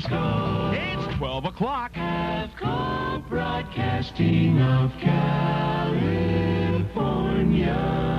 Cisco. It's 12 o'clock. AvCo broadcasting of California.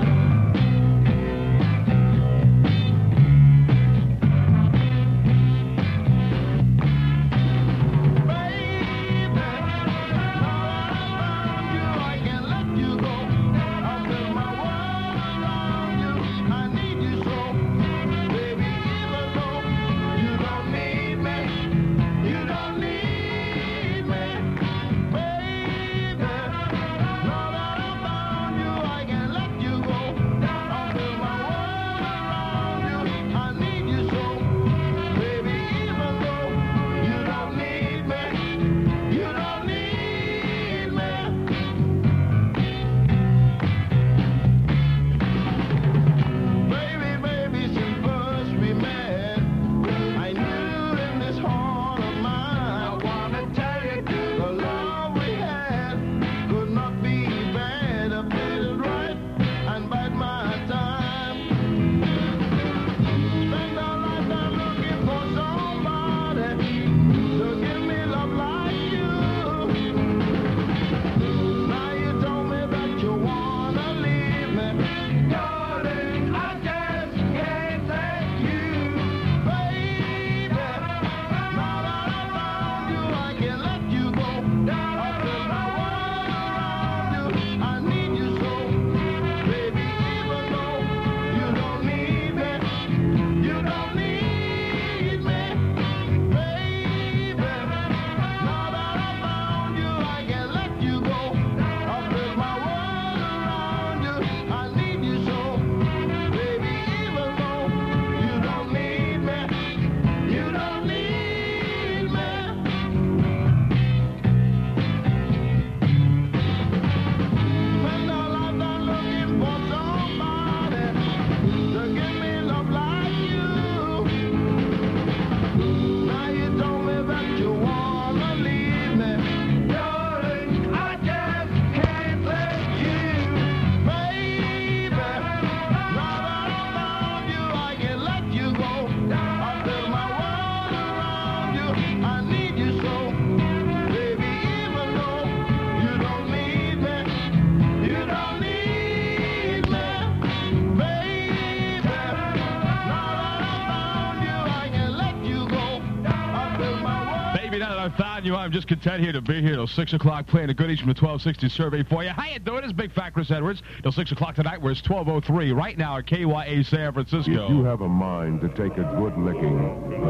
I'm just content here to be here till 6 o'clock playing the goodies from the 1260 survey for you. How you doing? It's Big Fat Chris Edwards. Till 6 o'clock tonight, where it's 12:03 right now at KYA San Francisco. If you have a mind to take a good licking,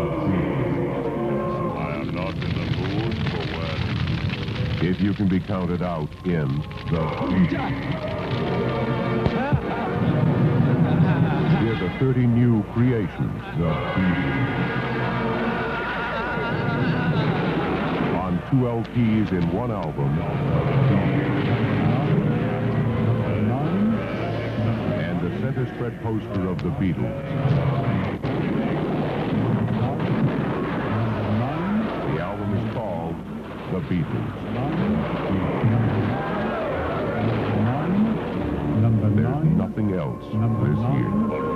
I am not in the mood for work. If you can be counted out in the Hear the 30 new creations, the on 2 LPs in one album, and the center spread poster of the Beatles. The album is called The Beatles. There's nothing else this year.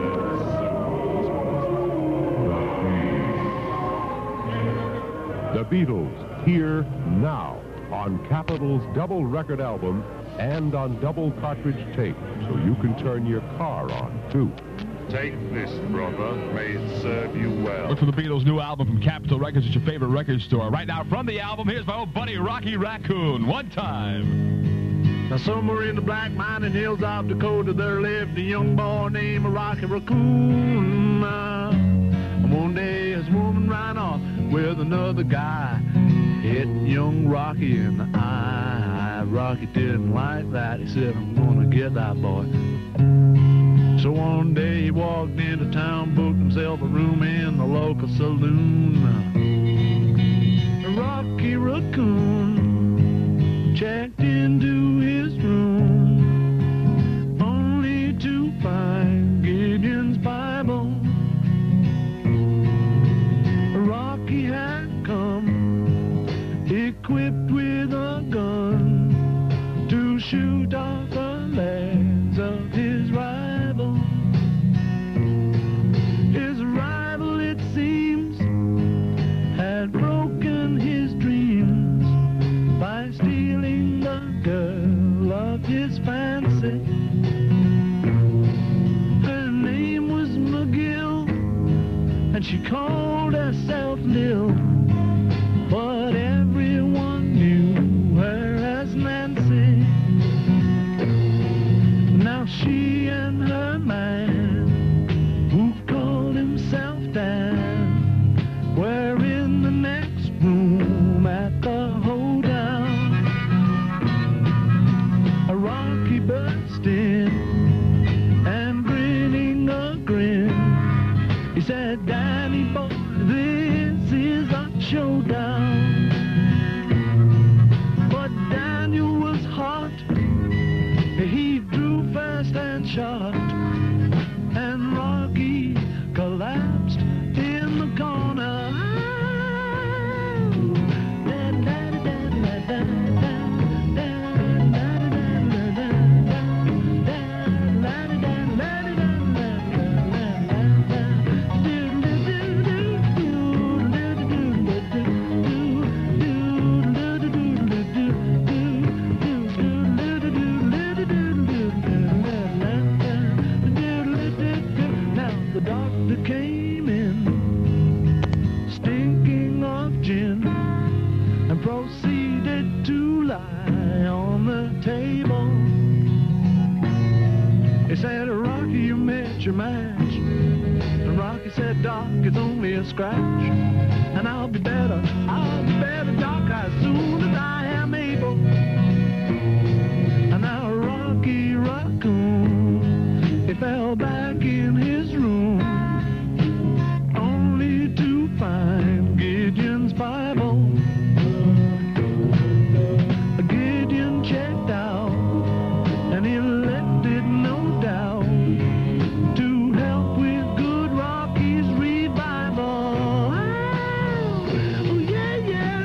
The Beatles, here now on Capitol's double record album and on double cartridge tape, so you can turn your car on, too. Take this, brother. May it serve you well. Look for the Beatles' new album from Capitol Records at your favorite record store. Right now, from the album, here's my old buddy Rocky Raccoon. One time. Now, somewhere in the black mining hills of Dakota, there lived a young boy named Rocky Raccoon. And one day, his woman ran off with another guy, hit young Rocky in the eye. Rocky didn't like that. He said, I'm gonna get that boy. So one day he walked into town, booked himself a room in the local saloon. Rocky Raccoon checked into his room, only to find Gideon's Bible. Rocky had come equipped with a gun to shoot off the legs of his rival. His rival, it seems, and she called herself Lil, but everyone knew her as Nancy. Now she and her man, who called himself Dan, were in the next room at the hotel. A Rocky burst in and grinning a grin, he said, Danny boy, this is a showdown. But Daniel was hot, he drew fast and shot, and Rocky collapsed in the corner. Came in, stinking of gin, and proceeded to lie on the table. He said, Rocky, you met your match. And Rocky said, Doc, it's only a scratch. And I'll be better, Doc, as soon as I am able. And now Rocky Raccoon, he fell back in his room, find Gideon's Bible. Gideon checked out, and he left it, no doubt, to help with good Rocky's revival. Oh, yeah, yeah.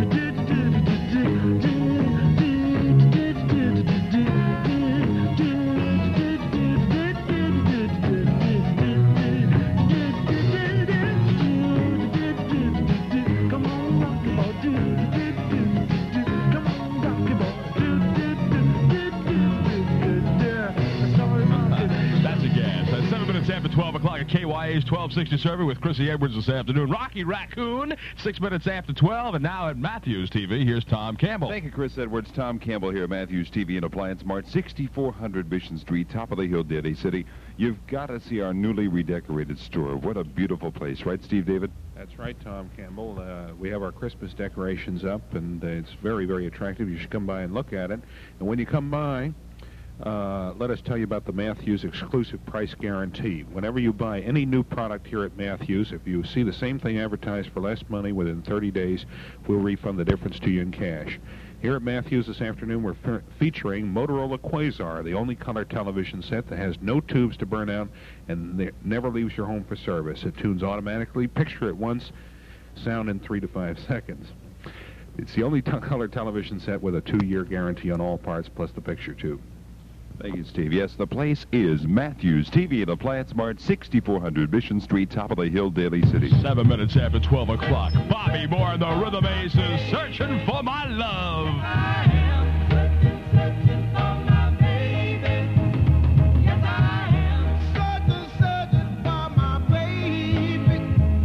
After 12 o'clock at KYA's 1260 survey with Chrissy Edwards this afternoon. Rocky Raccoon, 6 minutes after 12, and now at Matthews TV, here's Tom Campbell. Thank you, Chris Edwards. Tom Campbell here at Matthews TV and Appliance Mart, 6400 Mission Street, top of the hill, Daly City. You've got to see our newly redecorated store. What a beautiful place, right, Steve David? That's right, Tom Campbell. We have our Christmas decorations up, and it's very, very attractive. You should come by and look at it. And when you come by, let us tell you about the Matthews exclusive price guarantee. Whenever you buy any new product here at Matthews, if you see the same thing advertised for less money within 30 days, we'll refund the difference to you in cash. Here at Matthews this afternoon, we're featuring Motorola Quasar, the only color television set that has no tubes to burn out and never leaves your home for service. It tunes automatically, picture at once, sound in 3 to 5 seconds. It's the only color television set with a 2-year guarantee on all parts, plus the picture tube. Thank you, Steve. Yes, the place is Matthews TV and Appliance Mart, 6400 Mission Street, top of the hill, Daly City. 7 minutes after 12 o'clock. Bobby Moore and the Rhythm Ace is Searching for My Love. I am searching for my baby. Yes, I am searching for my baby.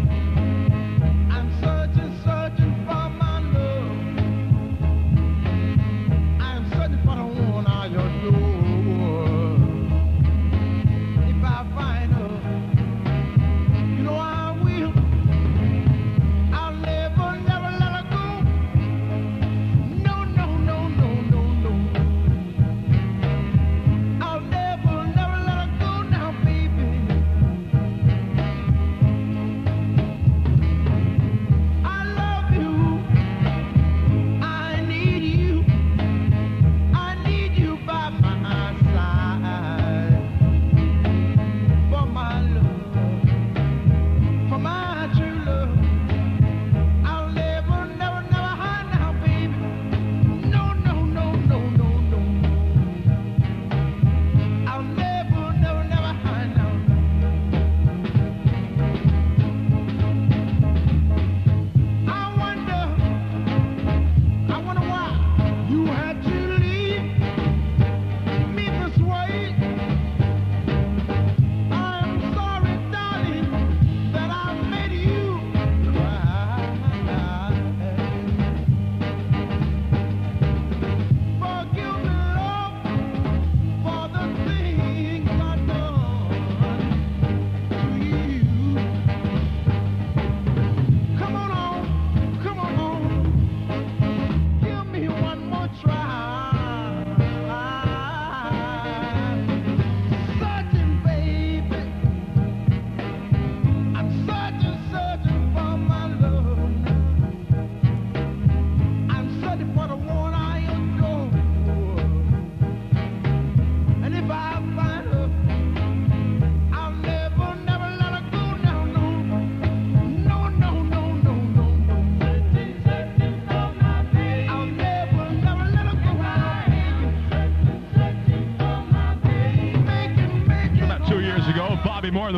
I'm searching for my love. I'm searching for the one I adore. If I find her, you know I will. I'll never let her go. No, no, no.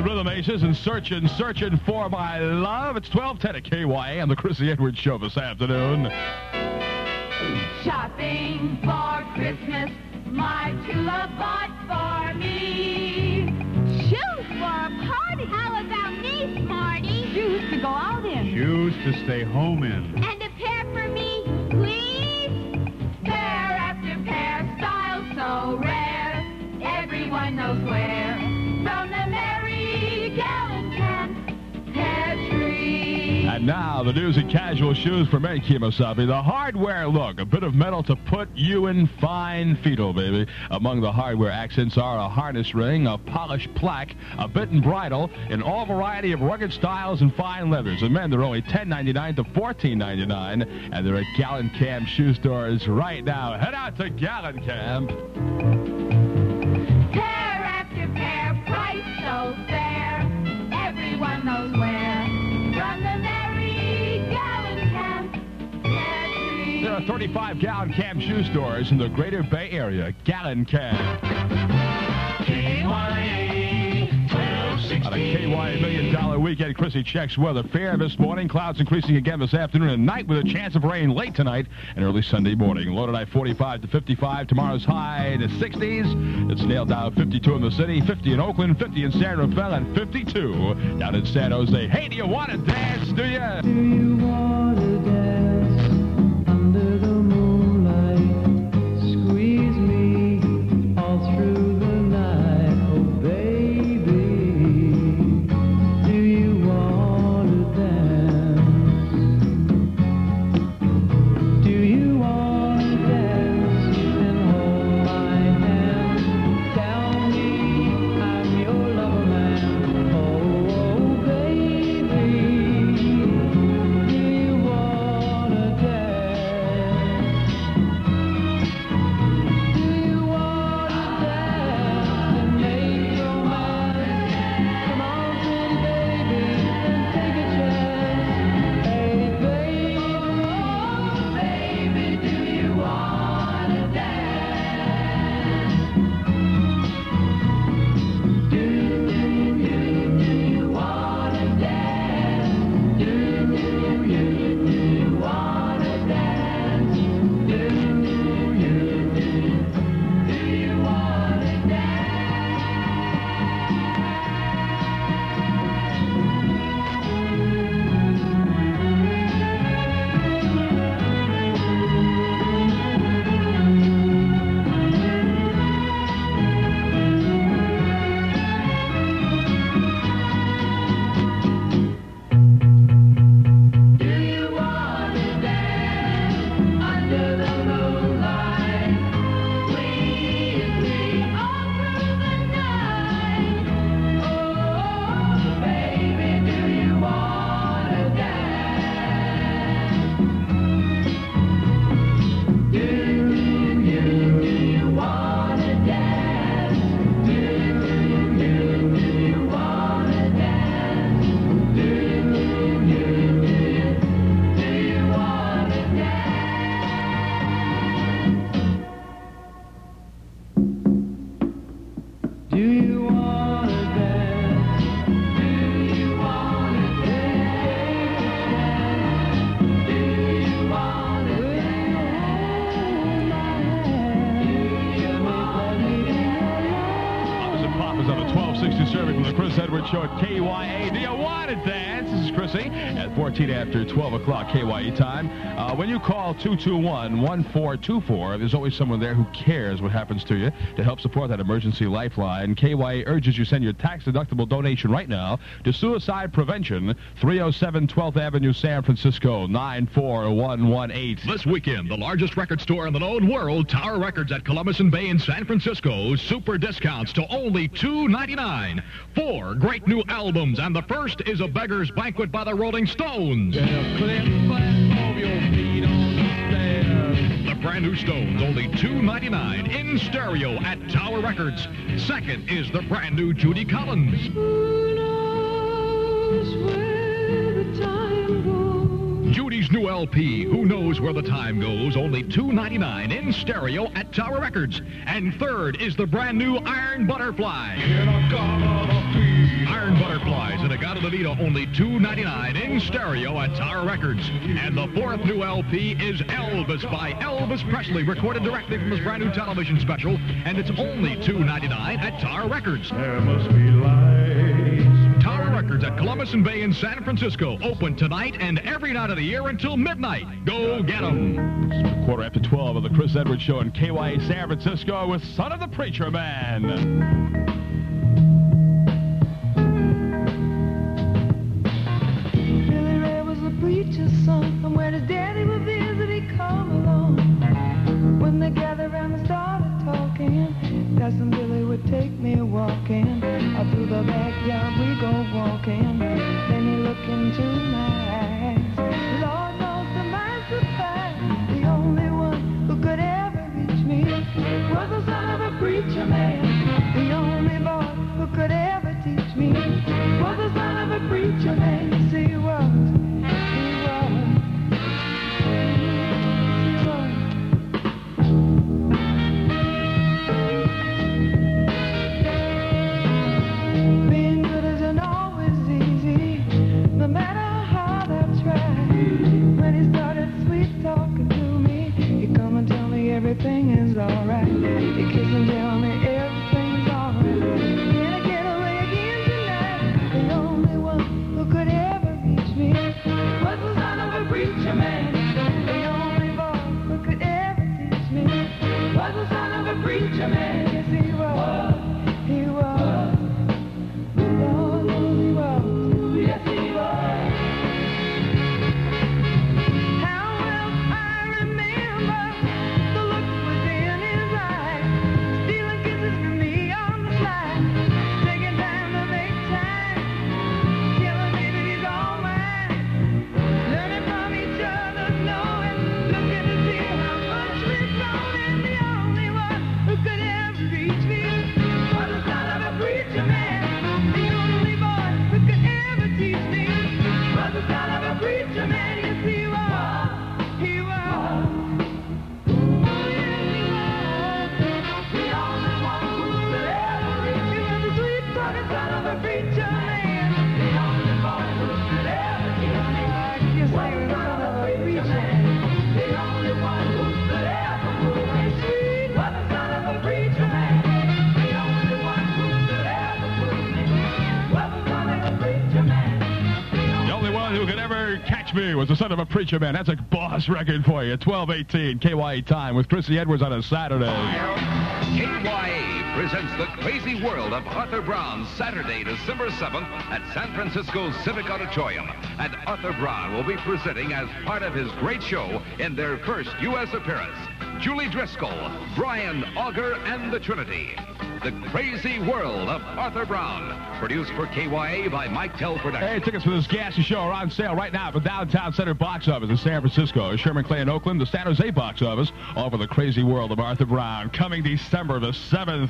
the Rhythm Aces and searching for my love. It's 12:10 at KYA on the Chrissy Edwards Show this afternoon. Shopping for Christmas, my true love bought for me. Shoes for a party. How about me, Smarty? Shoes to go out in. Shoes to stay home in. And a pair for me, please. Pair after pair, style so rare. Everyone knows where. From the Mary Gallen Pantry. And now, the news and casual shoes for Mary Kemosabe. The hardware look, a bit of metal to put you in fine fetal, baby. Among the hardware accents are a harness ring, a polished plaque, a bitten bridle, and all variety of rugged styles and fine leathers. And men, they're only $10.99 to $14.99, and they're at Gallencamp shoe stores right now. Head out to Gallencamp. Pair after pair, price so fair. Everyone knows where. From the Mary Gallencamp Pantry. There are 35 Gallencamp shoe stores in the greater Bay Area. Gallencamp. On a KY $1 million weekend, Chrissy checks weather. Fair this morning, clouds increasing again this afternoon and night with a chance of rain late tonight and early Sunday morning. Low tonight 45 to 55. Tomorrow's high in the 60s. It's nailed down 52 in the city, 50 in Oakland, 50 in San Rafael, and 52 down in San Jose. Hey, do you want to dance, do you? Do you want to dance under the moonlight? Squeeze me all through the night, oh baby. Do you want to dance? Do you want to dance and hold my hand? Tell me I'm your lover man, oh baby. Do you want to dance? Do you want to dance and make romance? Come on, pretty baby, and take a chance. Hey, baby, oh, baby, do you want to dance? Do you want to dance? Do you want to dance? Do you want to dance? Do you want to dance under the moonlight? Please me all through the night. Oh, baby, do you want to dance? Do you want to dance? Do you want to dance? Do you want to dance? Do you want to dance? Do you want to dance? Do you want to Mamas and Papas on the 1260 survey from the Chris Edwards Show at KYA. Do you want to dance? This is Chrissy at 14 after 12 o'clock KYE time. When you call 221-1424, there's always someone there who cares what happens to you to help support that emergency lifeline. KYA urges you send your tax-deductible donation right now to Suicide Prevention, 307 12th Avenue, San Francisco, 94118. This weekend, the largest record store in the known world, Tower Records at Columbus and Bay in San Francisco, super discounts to only $2.99. 4 great new albums, and the first is A Beggar's Banquet by the Rolling Stones. The brand new Stones, only $2.99 in stereo at Tower Records. Second is the brand new Judy Collins. Who knows where the time goes? Judy's new LP, Who Knows Where the Time Goes, only $2.99 in stereo at Tower Records. And third is the brand new Iron Butterfly. Iron Iron Butterflies and Agata Levita, only $2.99 in stereo at Tower Records. And the fourth new LP is Elvis by Elvis Presley, recorded directly from his brand new television special, and it's only $2.99 at Tower Records. There must be lights. Tower Records at Columbus and Bay in San Francisco, open tonight and every night of the year until midnight. Go get 'em. It's 12:15 of the Chris Edwards Show in KYA San Francisco with Son of the Preacher Man. Billy Ray was a preacher's son, and when his daddy would visit, he'd come along. When they gathered around and started talking, Cousin Billy would take me walking. Out through the backyard we go walking. Then he looked into my eyes. Lord knows to my surprise, the only one who could ever reach me was the son of a preacher man. The only boy who could ever teach me was the son of a preacher man. Yes, he was. Being good isn't always easy, no matter how I try. When he started sweet talking to me, he'd come and tell me everything is alright. He'd kiss and tell me everything's alright. Then I get away again tonight. The only one who could ever reach me was the son of a preacher man. The only boy who could ever teach me was the son of a preacher man. Yes, he was. He was. Lord, he was. Yes, he was. How well I remember the look within his eyes, stealing kisses from me on the slide, taking time to make time, telling me that he's all mine, learning from each other, knowing, looking to see how much we've grown, and the only one who could ever reach me was the son of a preacher man. The only boy who could ever teach me was the son of a preacher man. Yes, he was. He was. Oh, yes, he was. The only one who could ever reach me was the sweet talking son of a preacher man. The only boy who could ever teach me was the son of a preacher man. The only one who could ever move me sweet was the son of a preacher man. The only one who could ever move me was the son of a preacher man. The only one who could ever catch me was the son of a preacher man. That's a boss record for you. 12:18 KYA time with Chrissy Edwards on a Saturday. KYA presents The Crazy World of Arthur Brown, Saturday, December 7th at San Francisco's Civic Auditorium. And Arthur Brown will be presenting as part of his great show in their first U.S. appearance, Julie Driscoll, Brian Auger, and the Trinity. The Crazy World of Arthur Brown, produced for KYA by Mike Tell Productions. Hey, tickets for this gassy show are on sale right now at the Downtown Center box office in San Francisco, Sherman Clay in Oakland, the San Jose box office, all for The Crazy World of Arthur Brown, coming December the 7th.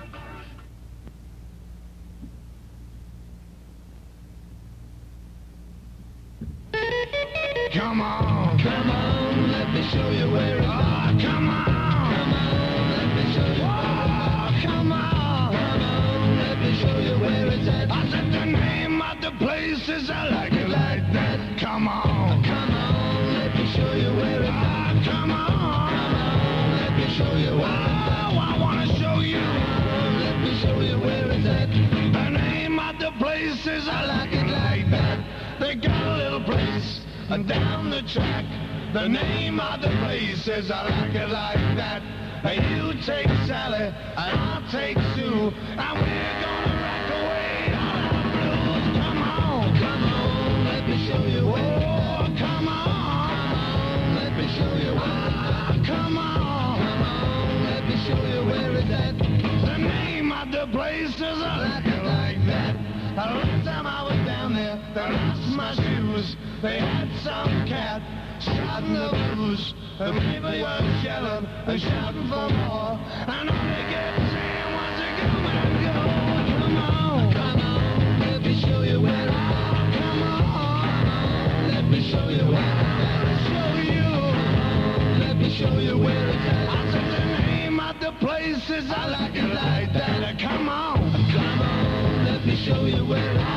Come on, let me show you where it's at. Come on, let me show you where it's at. Come on, let me show you where it's at. I said the name of the place is I like it like that. Come on, let me show you where it's at. Come on, let me show you where it's at. Oh, I wanna show you. Let me show you where it's at. The name of the place is I like it like that. They got a little place down the track. The name of the place is I like it like that. You take Sally and I'll take Sue, and we're gonna rock away all our blues. Come on, let me show you where. Oh, come on, let me show you where. Come on, let me show you where it's at. The name of the place is I like it like that. The last time I was down there, they lost my shoes. They had some cat shouting the blues. And people were yelling and shouting for more. And all they kept saying was to come and go. Come on, let me show you where it's at. Come on, let me show you where it's at. Let me show you where it's at. I said the name of the place is I like it like that. Come on, let me show you where it's at.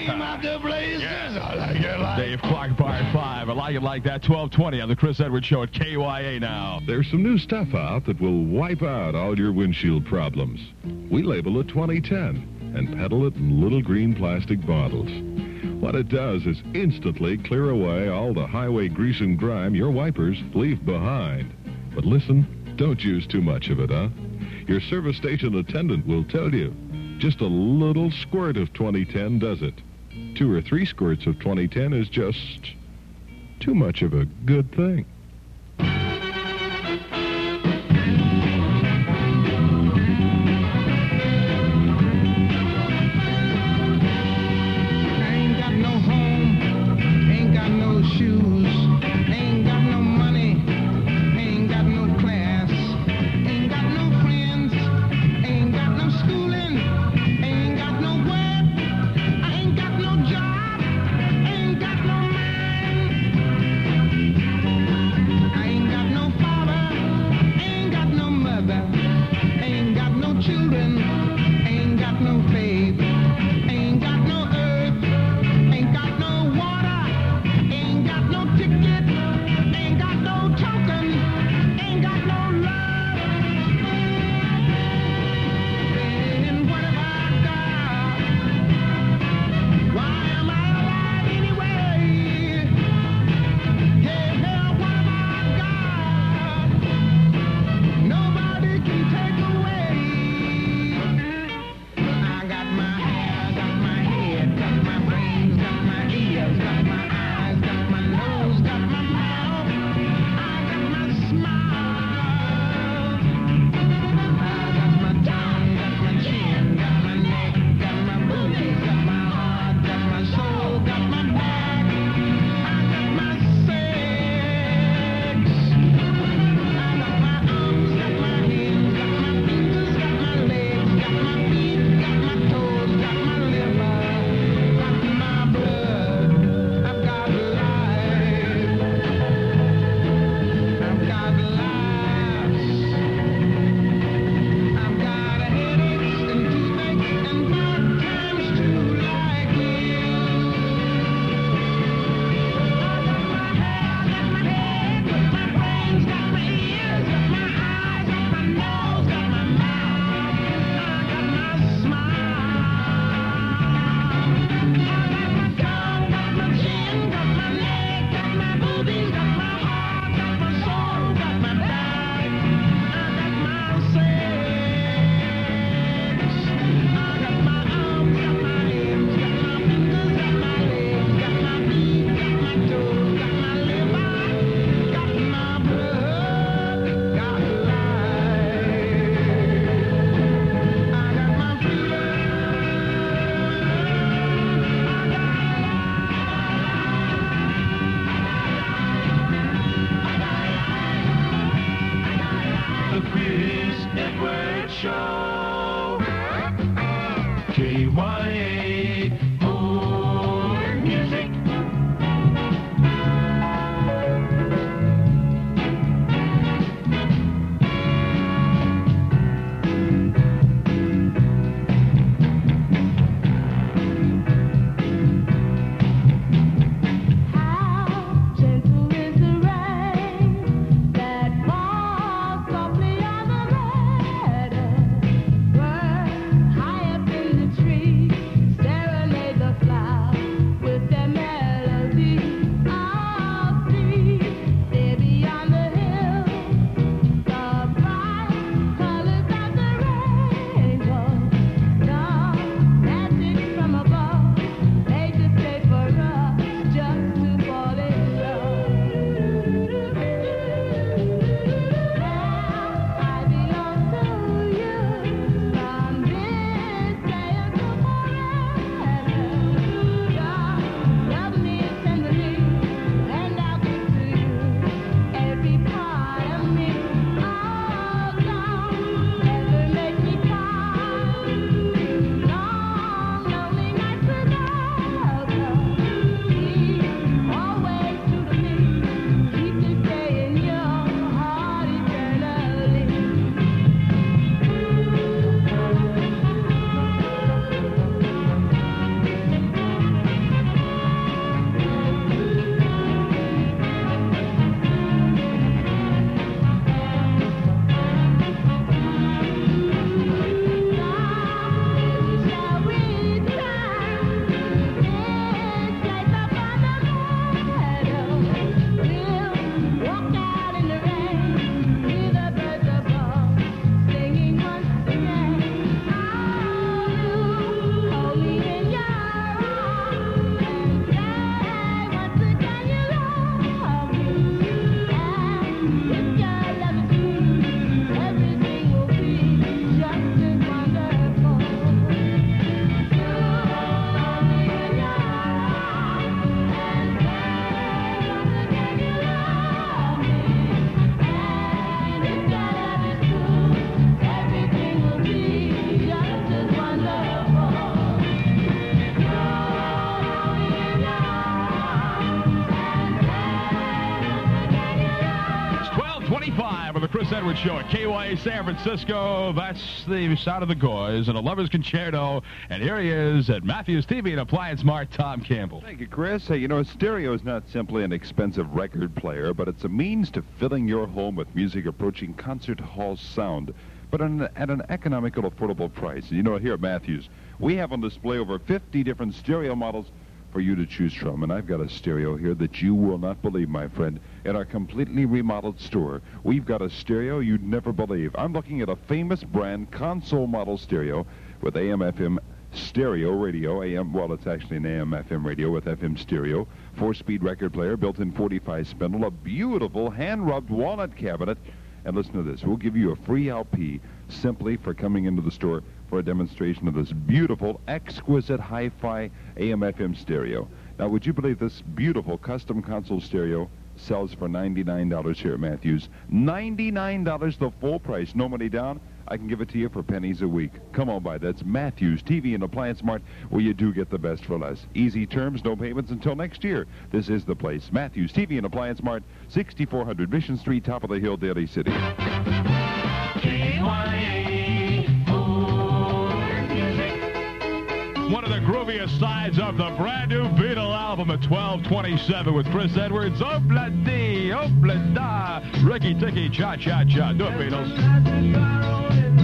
Steam out the blazes. I like it like Dave Clark, Bar 5. I like it like that. 12:20 on the Chris Edwards Show at KYA now. There's some new stuff out that will wipe out all your windshield problems. We label it 2010 and peddle it in little green plastic bottles. What it does is instantly clear away all the highway grease and grime your wipers leave behind. But listen, don't use too much of it, huh? Your service station attendant will tell you. Just a little squirt of 2010 does it. 2 or 3 squirts of 2010 is just too much of a good thing. Ain't got no home, ain't got no shoes, ain't got no money, ain't got no class, ain't got no friends, ain't got no schooling, ain't got no work, I ain't got no job, ain't got no man, I ain't got no father, ain't got no mother, ain't got no children, ain't got no faith, ain't got no earth, ain't got no water, ain't got no ticket, ain't got no token, ain't got no love. And what have I got? Why am I alive anyway? Hey, hell, what have I got? Nobody can take away. I got my hair, got my head, got my brains, got my ears, got my eyes, got my nose, got my mouth. I got my smile. I got my tongue, got my chin, got my neck, got my booty, got my heart, got my soul, got my back. I got my sex. I got my arms, got my hands, got my fingers, got my legs, got my feet, got my toes, got my liver, got my blood. I've got life. I've got laughs. I've got headaches and toothaches and bad times too, like you. I got my head, got my brains, got my ears, got my eyes, got my nose, got my mouth. I got my smile. I got my tongue, got my chin, got my neck, got my boobies, got my heart, got my soul, got my back. I got my sex. I got my arms, got my hands, got my fingers, got my legs, got my feet, got my toes, got my liver, got my blood, got life. I got my freedom. The Chris Edwards Show. KYA. More music. How gentle is the rain that falls softly on the meadow? Birds high up in the trees Edwards Show at KYA San Francisco. That's the sound of the Goys and a Lover's Concerto. And here he is at Matthews TV and Appliance Mart, Tom Campbell. Thank you, Chris. Hey, you know, a stereo is not simply an expensive record player, but it's a means to filling your home with music approaching concert hall sound, but at an economical, affordable price. And you know, here at Matthews, we have on display over 50 different stereo models for you to choose from. And I've got a stereo here that you will not believe, my friend. In our completely remodeled store, we've got a stereo you'd never believe. I'm looking at a famous brand console model stereo with AM/FM stereo radio. Well, it's actually an AM/FM radio with FM stereo, 4-speed record player, built-in 45 spindle, a beautiful hand-rubbed walnut cabinet. And listen to this. We'll give you a free LP simply for coming into the store for a demonstration of this beautiful, exquisite hi-fi AM/FM stereo. Now, would you believe this beautiful custom console stereo sells for $99 here at Matthews? $99, the full price. No money down. I can give it to you for pennies a week. Come on by. That's Matthews TV and Appliance Mart, where you do get the best for less. Easy terms, no payments until next year. This is the place. Matthews TV and Appliance Mart, 6400 Mission Street, top of the hill, Daly City. One of the grooviest sides of the brand new Beatle album at 1227 with Chris Edwards. Obla-dee, obla-da, Ricky-ticky, cha-cha-cha. Do it, Beatles.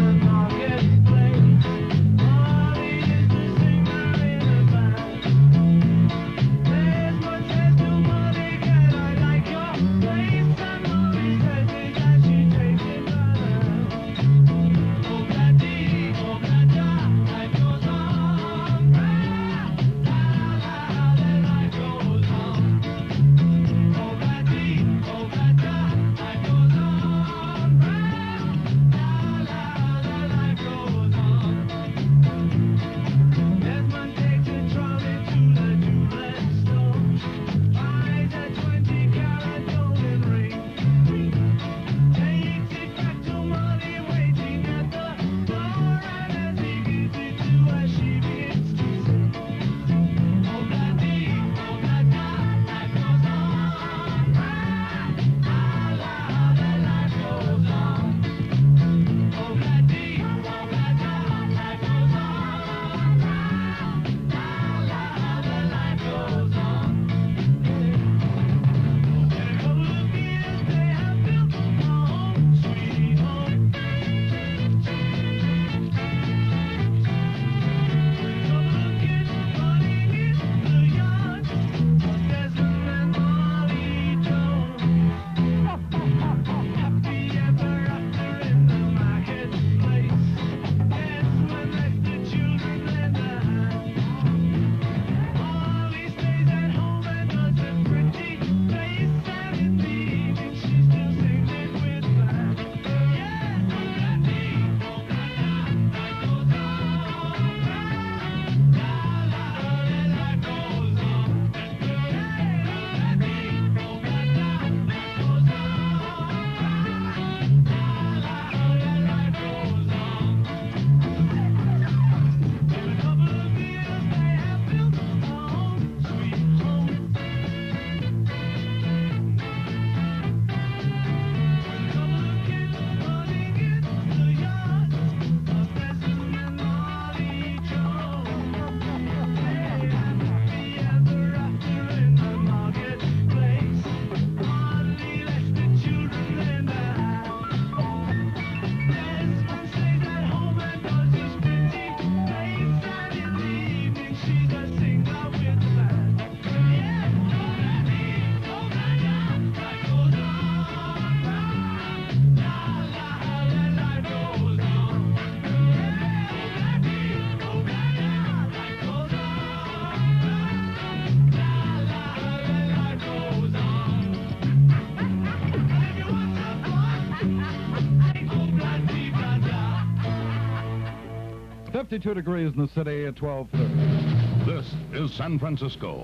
.52 degrees in the city at 12:30. This is San Francisco,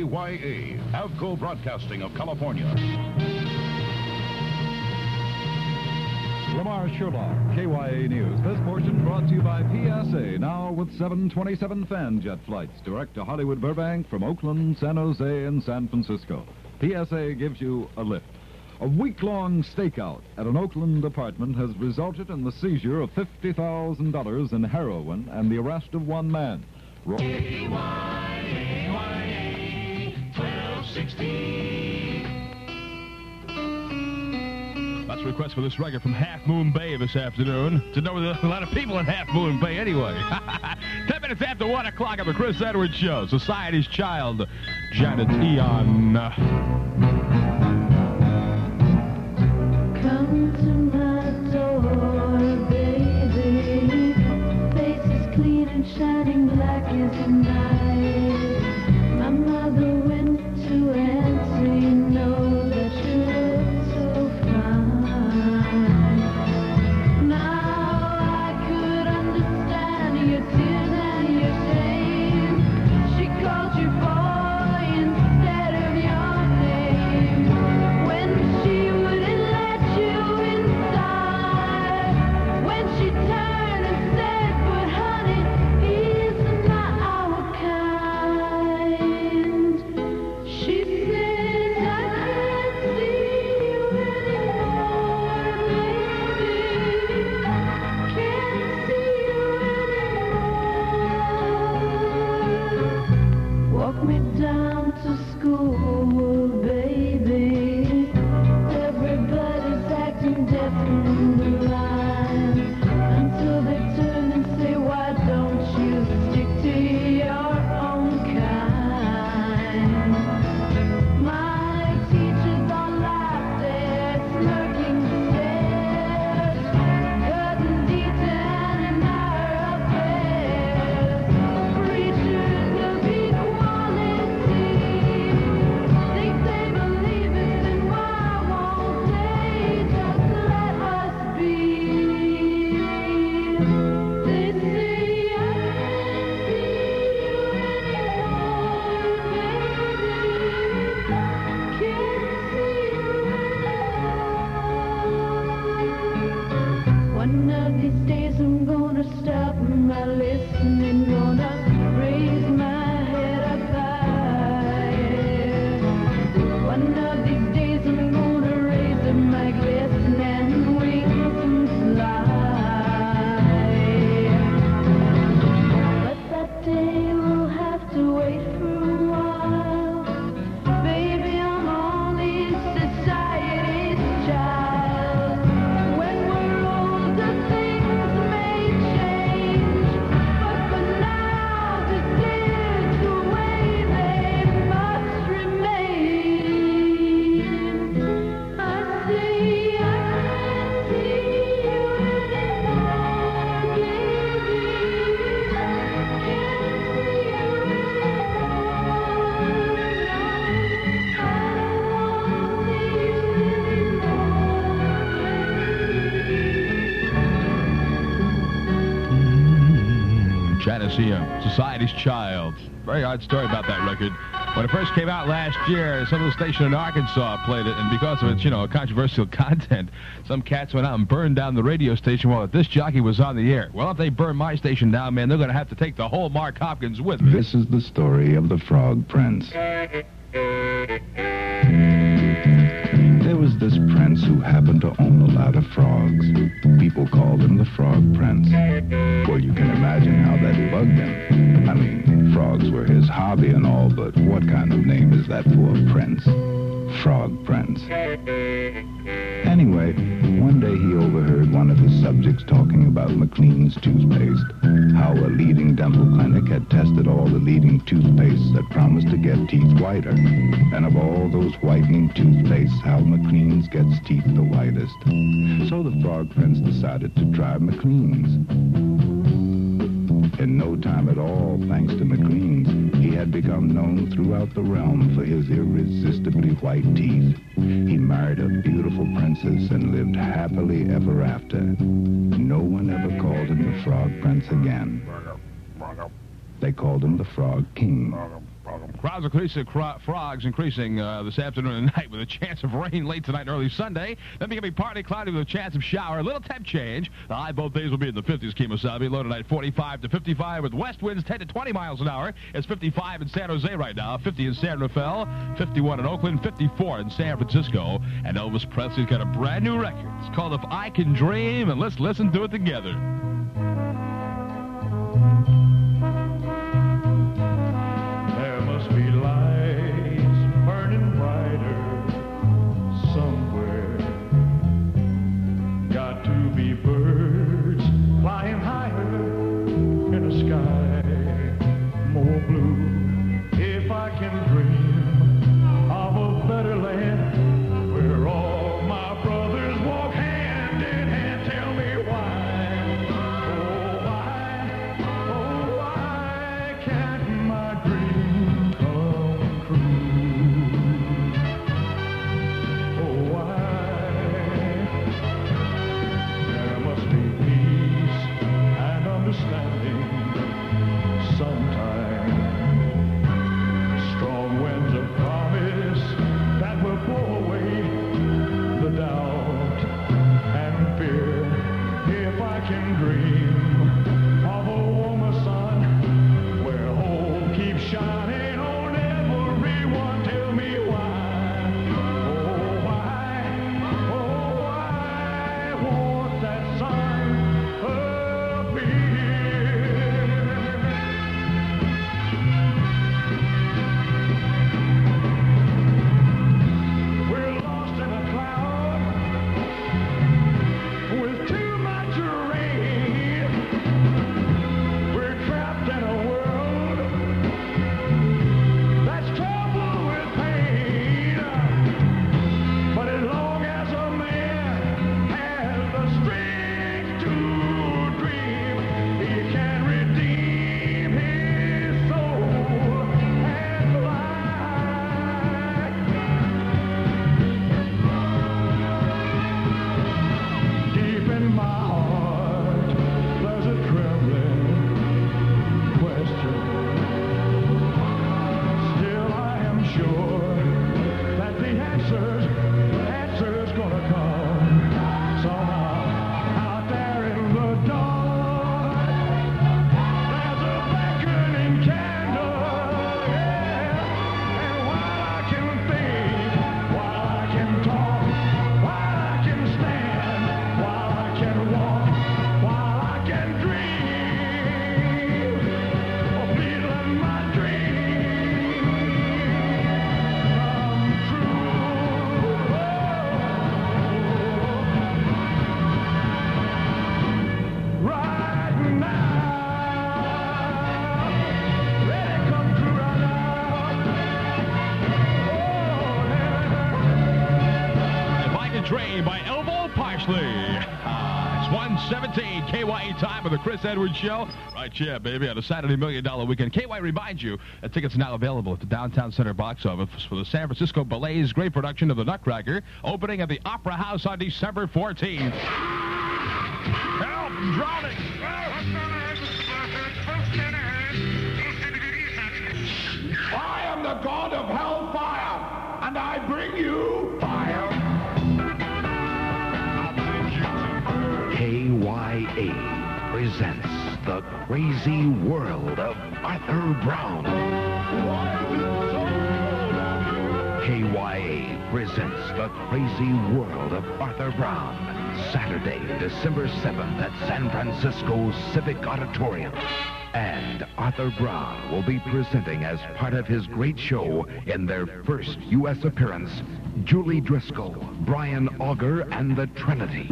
KYA, Avco Broadcasting of California. Lamar Sherlock, KYA News. This portion brought to you by PSA, now with 727 fan jet flights direct to Hollywood Burbank from Oakland, San Jose, and San Francisco. PSA gives you a lift. A week-long stakeout at an Oakland apartment has resulted in the seizure of $50,000 in heroin and the arrest of one man. KYA 1260. That's a request for this record from Half Moon Bay this afternoon. To know there's a lot of people in Half Moon Bay anyway. 10 minutes after 1 o'clock on the Chris Edwards Show. Society's Child, Janet Eon. Come to my door, baby. Face is clean and shining black as the night. My mother went to answer, you know that you look so fine. Now I could understand your tears and your shame. She called you boy instead of your name. When she wouldn't let you inside, when she turned and said, but honey, he's not our kind. She says, I can't see you anymore, baby. Can't see you anymore. Walk me down to school, baby. Everybody's acting deaf in the line until they turn and say, why don't you stick to your own kind? My teachers all laughed at smirking stares, cutting detail in our affairs. Preachers of equality think they believe it, then why won't they just let us be? They say I can't see you anymore, baby. Can't see you anymore. One of these days I'm gonna stop my listening, gonna raise my head up high. One of these days I'm gonna raise up my glisten and wings and fly. But that day will have to wait for a while. Baby, I'm only society's child. When we're older, things may change. But for now, this is the way they must remain. I say I can't see you anymore, baby. Can't see you Janice Eon, Society's Child. Very odd story about that record. When it first came out last year, some little station in Arkansas played it, and because of its, controversial content, some cats went out and burned down the radio station while this jockey was on the air. Well, if they burn my station down, man, they're going to have to take the whole Mark Hopkins with me. This is the story of the Frog Prince. There was this prince who happened to own a lot of frogs. People called him the Frog Prince. Well, you can imagine how that bugged him. I mean, frogs were his hobby and all, but what kind of name is that for a prince? Frog Prince. Anyway, one day he overheard one of his subjects talking about McLean's toothpaste, how a leading dental clinic had tested all the leading toothpastes that promised to get teeth whiter, and of all those whitening toothpastes, how McLean's gets teeth the whitest. So the Frog Prince decided to try McLean's. In no time at all, thanks to McLean's, he had become known throughout the realm for his irresistibly white teeth. He married a beautiful princess and lived happily ever after. No one ever called him the Frog Prince again. They called him the Frog King. Crowds increasing, frogs increasing this afternoon and night with a chance of rain late tonight and early Sunday. Then becoming partly cloudy with a chance of shower. A little temp change. The high both days will be in the 50s, Kemosabe. Low tonight 45 to 55 with west winds 10 to 20 miles an hour. It's 55 in San Jose right now, 50 in San Rafael, 51 in Oakland, 54 in San Francisco. And Elvis Presley's got a brand new record. It's called If I Can Dream, and let's listen to it together. There must be lights burning brighter somewhere. Got to be birds flying higher in a sky more blue. If I can dream of a better land where all my brothers walk hand in hand, tell me why. Oh, why can't my dream come true? Oh, why? There must be peace and understanding sometime. Strong winds of promise that will blow away the doubt and fear. If I can dream of a warmer sun where hope keeps shining on everyone, tell me why. Oh, why won't that sun appear? We're lost in a cloud with too much rain. We're trapped in a world that's troubled with pain. But as long as a man has the strength to dream, he can redeem his soul and fly. Deep in my heart, there's a trembling question. Still, I am sure that the answer's gonna come somehow out there in the dark. There's a beckoning candle, yeah. And while I can think, while I can talk, while I can stand, while I can walk, while I can dream, oh, please let my dream come true. Right now, let it come true right now. If I Can Dream by Elbow Parsley. It's 1:17 KYE time with the Chris Edwards Show. Right, yeah, baby, on a Saturday $1 Million Weekend. KY reminds you that tickets are now available at the Downtown Center box office for the San Francisco Ballet's great production of The Nutcracker, opening at the Opera House on December 14th. Help! I'm drowning! I am the god of hellfire, and I bring you fire. KYA presents The Crazy World of Arthur Brown. KYA presents The Crazy World of Arthur Brown. Saturday, December 7th at San Francisco Civic Auditorium. And Arthur Brown will be presenting as part of his great show in their first U.S. appearance, Julie Driscoll, Brian Auger, and the Trinity.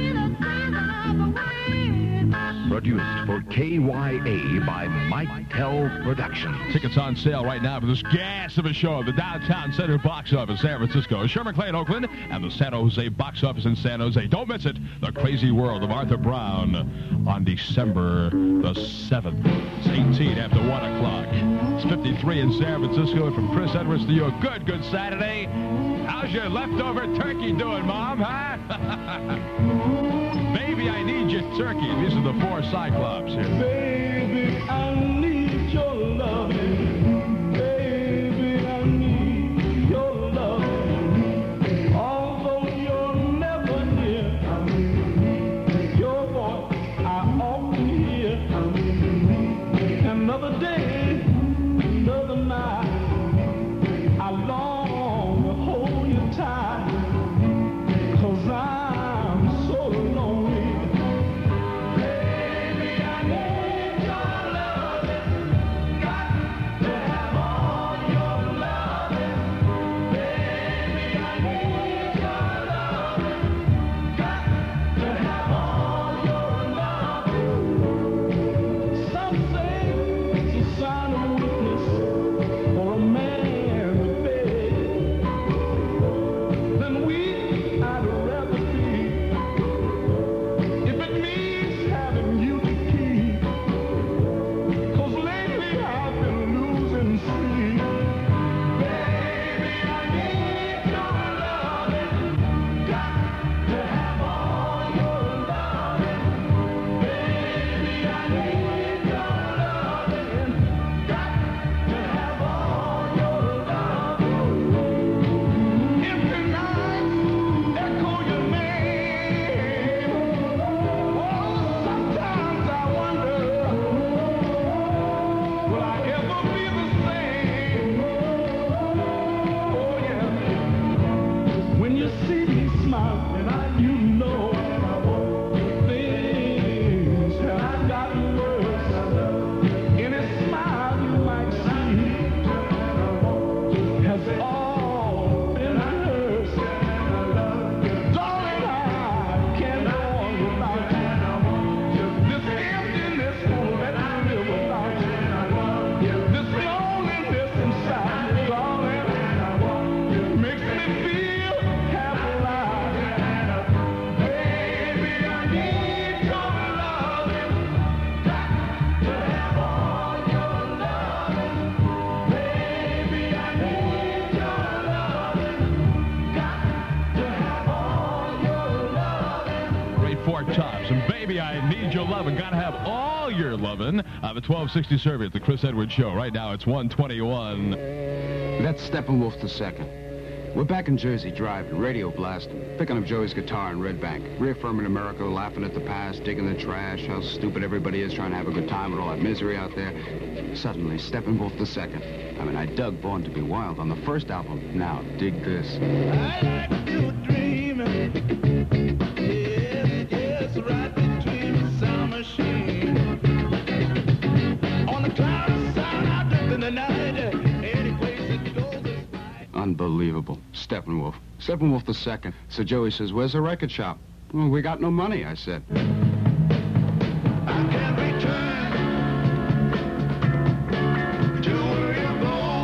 Produced for KYA by Mike Tell Productions. Tickets on sale right now for this gas of a show at the Downtown Center box office, San Francisco, Sherman Clay in Oakland, and the San Jose box office in San Jose. Don't miss it. The Crazy World of Arthur Brown on December the 7th. It's 18 after 1 o'clock. It's 53 in San Francisco. And from Chris Edwards to you, a good Saturday. How's your leftover turkey doing, Mom, huh? Baby, I need your turkey. These are the four Cyclops here. Baby, I need your loving. Baby, lovin'. Gotta have all your lovin'. The 1260 survey at the Chris Edwards Show. Right now, it's 121. That's Steppenwolf II. We're back in Jersey driving, radio blasting, picking up Joey's guitar in Red Bank, reaffirming America, laughing at the past, digging the trash, how stupid everybody is trying to have a good time with all that misery out there. Suddenly, Steppenwolf II. I mean, I dug Born to be Wild on the first album. Now, dig this. I like to dream. Yes, right between the sound machine. On the cloud of sound, I drift in the night. Any place it goes is right. Unbelievable. Steppenwolf. Steppenwolf II. So Joey says, where's the record shop? Well, we got no money, I said. I can't return to where you're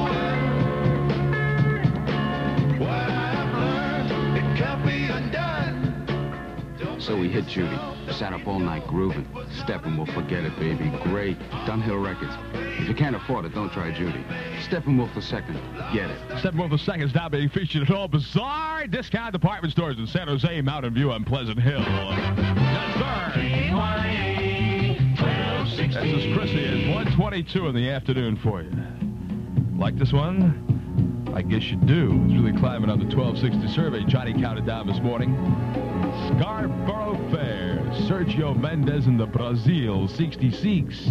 going. What I've learned, it can't be undone. So we hit Judy. Sat up all night grooving. Steppenwolf, forget it, baby. Great. Dunhill Records. If you can't afford it, don't try Judy. Steppenwolf II. Get it. Steppenwolf II is now being featured at all bizarre discount department stores in San Jose, Mountain View, and Pleasant Hill. Yes, sir. This is Chrissy. It's 1:22 in the afternoon for you. Like this one? I guess you do. It's really climbing on the 1260 survey. Johnny counted down this morning. Scarborough Fair. Sergio Mendes in the Brazil 66.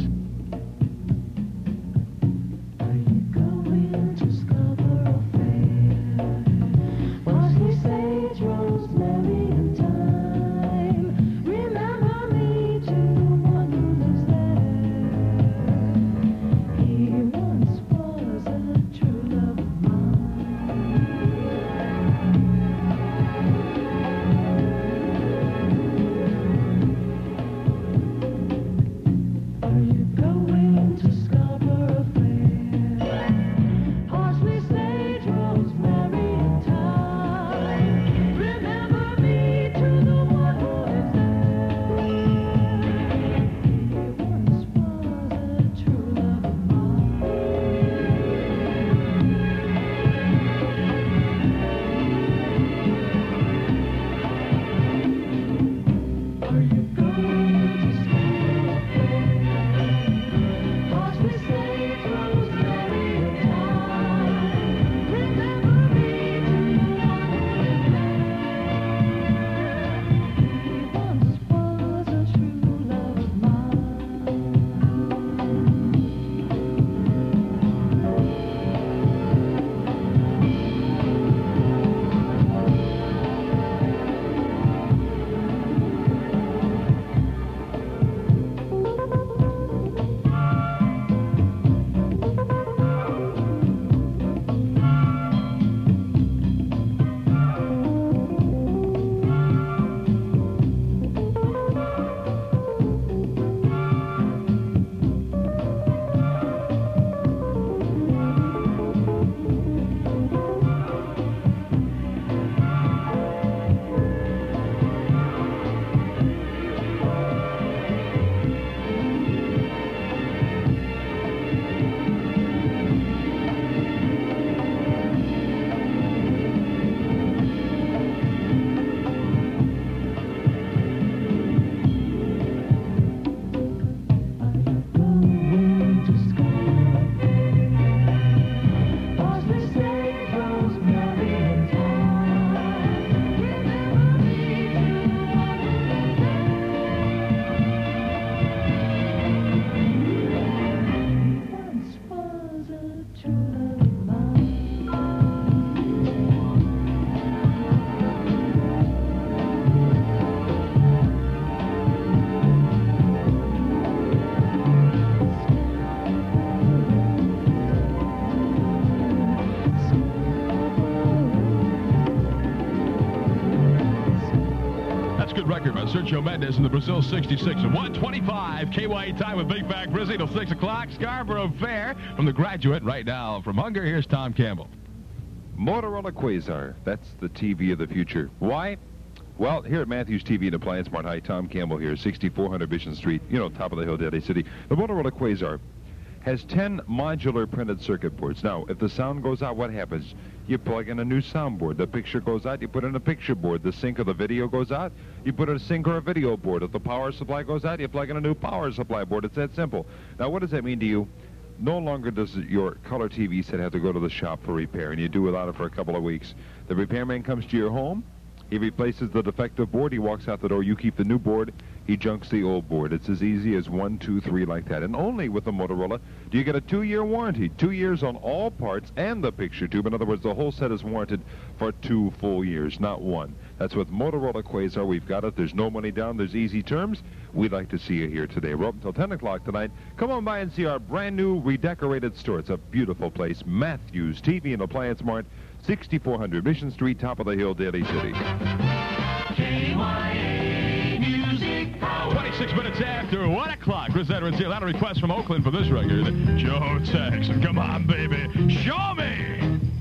Sergio Mendes in the Brazil 66 at 1:25. KYE time with Big Back Brizzy till 6 o'clock. Scarborough Fair from the Graduate right now. From Hunger, here's Tom Campbell. Motorola Quasar. That's the TV of the future. Why? Well, here at Matthews TV and Appliance Mart. Hi, Tom Campbell here, 6400 Vision Street, you know, top of the hill, Daly City. The Motorola Quasar. has 10 modular printed circuit boards. Now, if the sound goes out, what happens? You plug in a new soundboard. The picture goes out, you put in a picture board. The sync of the video goes out, you put in a sync or a video board. If the power supply goes out, you plug in a new power supply board. It's that simple. Now, what does that mean to you? No longer does your color TV set have to go to the shop for repair, and you do without it for a couple of weeks. The repairman comes to your home, he replaces the defective board, he walks out the door, you keep the new board, he junks the old board. It's as easy as 1, 2, 3 like that. And only with the Motorola do you get a 2-year warranty. 2 years on all parts and the picture tube. In other words, the whole set is warranted for 2 full years, not 1. That's with Motorola Quasar. We've got it. There's no money down. There's easy terms. We'd like to see you here today. We're open until 10 o'clock tonight. Come on by and see our brand new redecorated store. It's a beautiful place. Matthews TV and Appliance Mart, 6400 Mission Street, top of the hill, Daly City. KYA Music Power. 26 minutes after 1 o'clock. Chris Edwards here. A lot of requests from Oakland for this record. Joe Texan, come on, baby. Show me.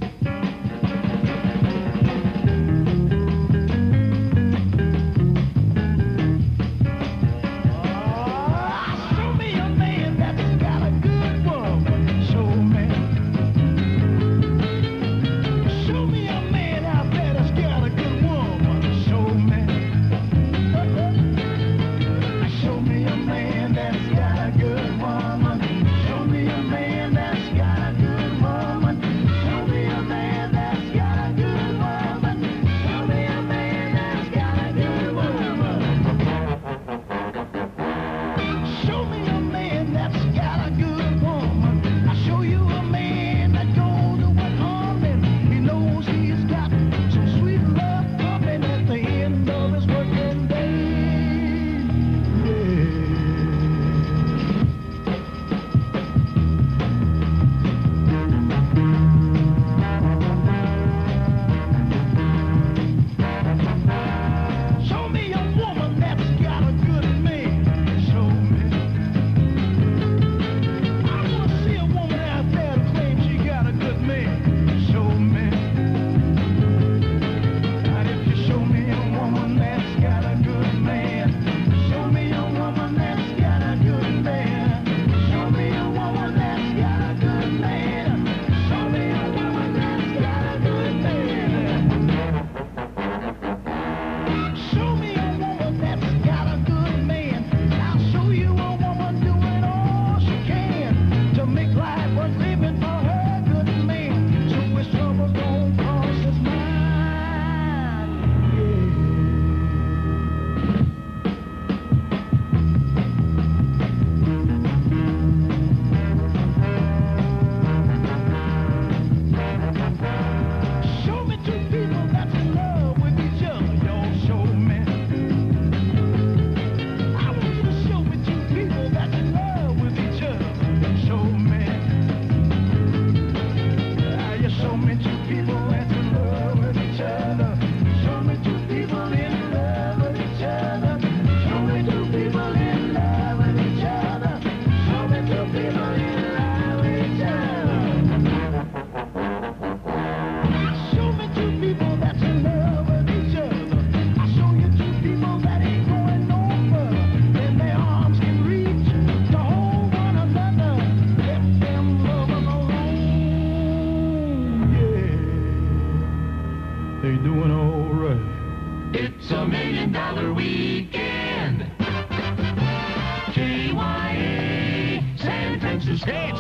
It's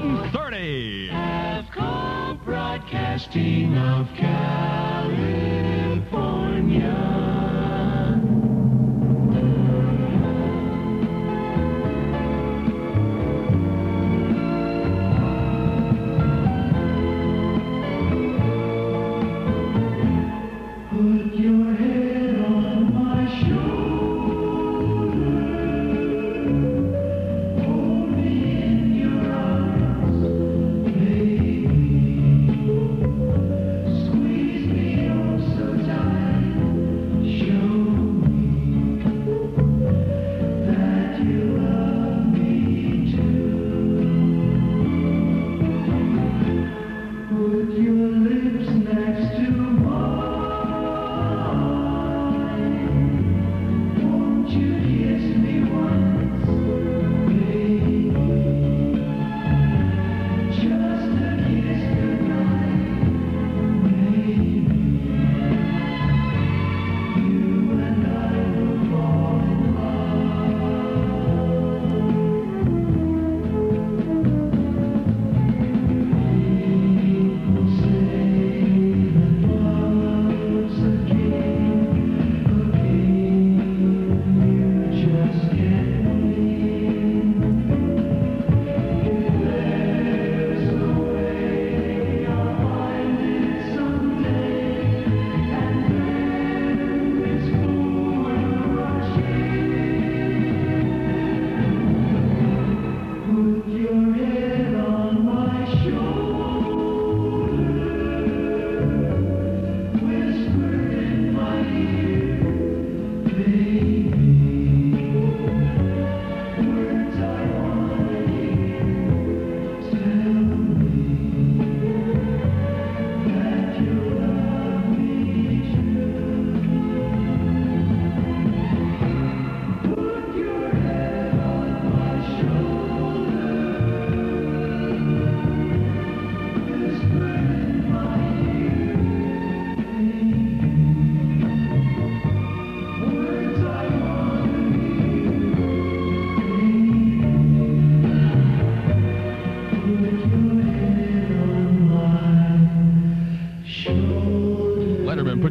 1:30. AVCO Broadcasting of California. Put your head on my shoulder. Hold me in your arms, baby. Squeeze me oh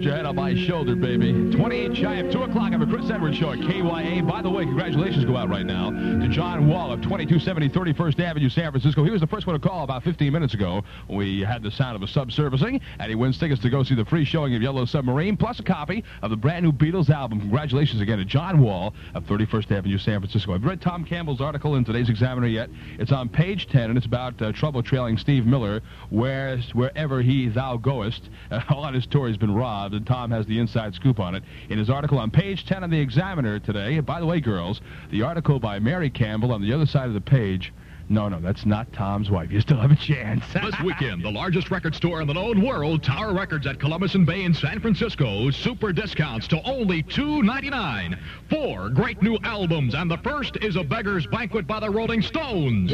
your head on my shoulder, baby. 28 shy of 2 o'clock on the Chris Edwards Show at KYA. By the way, congratulations go out right now to John Wall of 2270 31st Avenue, San Francisco. He was the first one to call about 15 minutes ago when we had the sound of a sub-servicing, and he wins tickets to go see the free showing of Yellow Submarine, plus a copy of the brand new Beatles album. Congratulations again to John Wall of 31st Avenue, San Francisco. I've read Tom Campbell's article in today's Examiner yet. It's on page 10, and it's about trouble trailing Steve Miller wherever thou goest. All on his tour has been robbed, and Tom has the inside scoop on it in his article on page 10 of the Examiner today. And by the way, girls, the article by Mary Campbell on the other side of the page. No, that's not Tom's wife. You still have a chance. This weekend, the largest record store in the known world, Tower Records at Columbus and Bay in San Francisco, super discounts to only $2.99. 4 great new albums, and the first is A Beggar's Banquet by the Rolling Stones.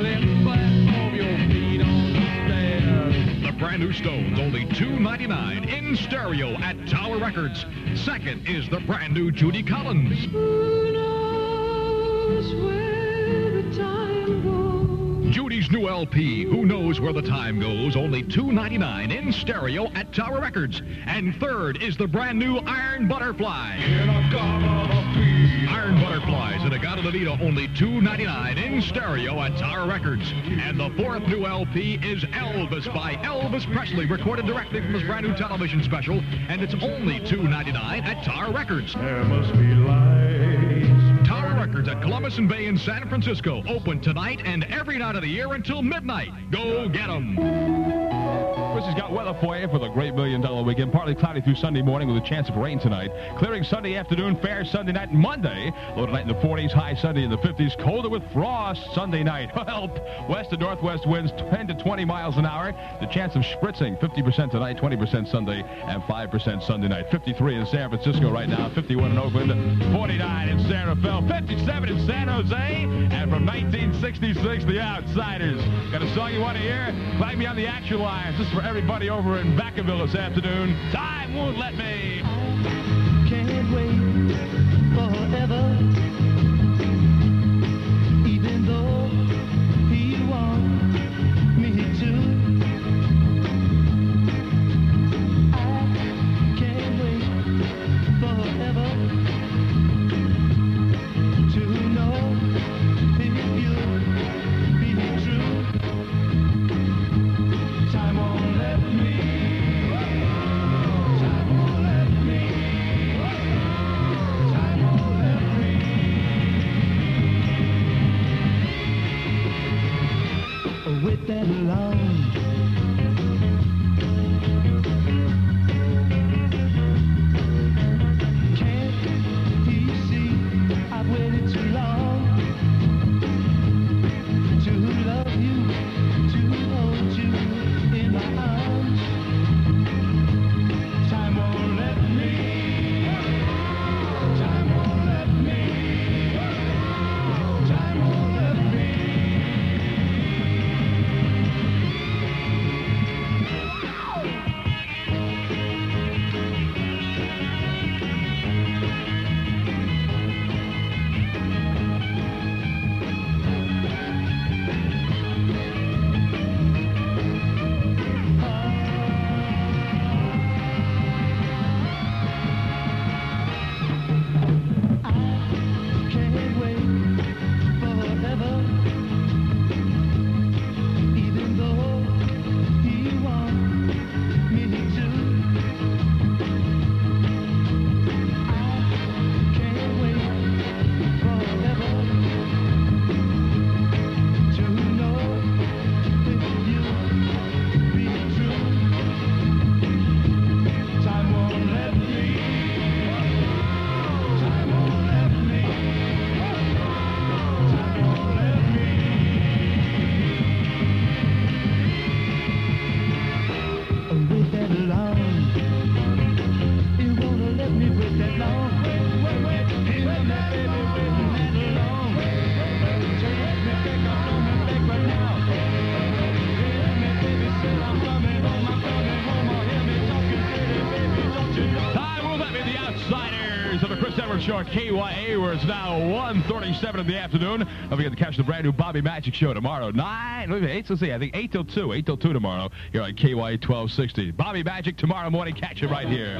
The brand new Stones, only $2.99 in stereo at Tower Records. Second is the brand new Judy Collins. Who knows where the time goes? Judy's new LP, Who Knows Where the Time Goes, only $2.99 in stereo at Tower Records. And third is the brand new Iron Butterfly. Iron Butterflies in a Galanita, only $2.99 in stereo at Tower Records. And the fourth new LP is Elvis by Elvis Presley, recorded directly from his brand new television special, and it's only $2.99 at Tower Records. There must be lights. Tower Records at Columbus and Bay in San Francisco, open tonight and every night of the year until midnight. Go get 'em. Chrissy's got weather for you for the great $1 million weekend. Partly cloudy through Sunday morning with a chance of rain tonight. Clearing Sunday afternoon, fair Sunday night and Monday. Low tonight in the 40s, high Sunday in the 50s. Colder with frost Sunday night. Help! West to northwest winds 10 to 20 miles an hour. The chance of spritzing, 50% tonight, 20% Sunday, and 5% Sunday night. 53 in San Francisco right now, 51 in Oakland, 49 in San Rafael, 57 in San Jose, and from 1966, The Outsiders. Got a song you want to hear? Flag me on the action lines. This is for everybody over in Vacaville this afternoon. Time won't let me. Can't wait forever, even though he wants me to. I can't wait forever to know if you'll be true. Time won't let me. Time won't let me. Time won't let me. Wait that long. Can't you see I've waited too long to love you, to hold you in my arms. Time won't let me. Time won't let me. Time won't let me. Show at KYA, where it's now 1:37 in the afternoon. Don't forget to catch the brand new Bobby Magic Show tomorrow. 8 till 2. 8 till 2 tomorrow here on KYA 1260. Bobby Magic tomorrow morning. Catch it right here.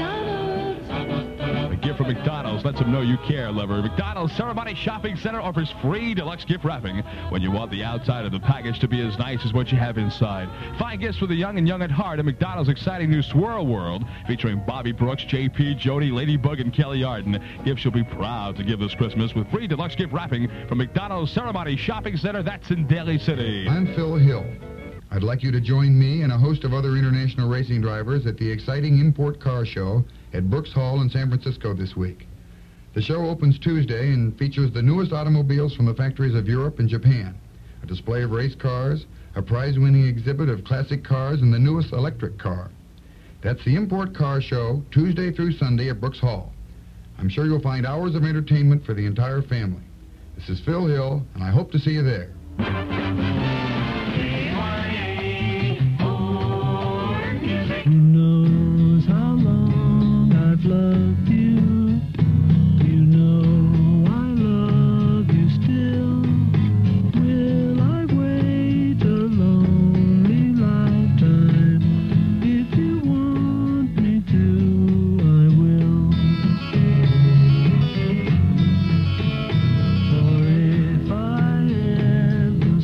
A gift from McDonald's lets them know you care, lover. McDonald's Ceremony Shopping Center offers free deluxe gift wrapping when you want the outside of the package to be as nice as what you have inside. Find gifts for the young and young at heart in McDonald's exciting new Swirl World featuring Bobby Brooks, JP, Jody, Ladybug, and Kelly Arden. Gifts you'll be proud to give this Christmas with free deluxe gift wrapping from McDonald's Ceremony Shopping Center. That's in Daly City. I'm Phil Hill. I'd like you to join me and a host of other international racing drivers at the exciting Import Car Show at Brooks Hall in San Francisco this week. The show opens Tuesday and features the newest automobiles from the factories of Europe and Japan, a display of race cars, a prize-winning exhibit of classic cars, and the newest electric car. That's the Import Car Show, Tuesday through Sunday at Brooks Hall. I'm sure you'll find hours of entertainment for the entire family. This is Phil Hill, and I hope to see you there. Who knows how long I've loved you? You know I love you still. Will I wait a lonely lifetime? If you want me to, I will. For if I ever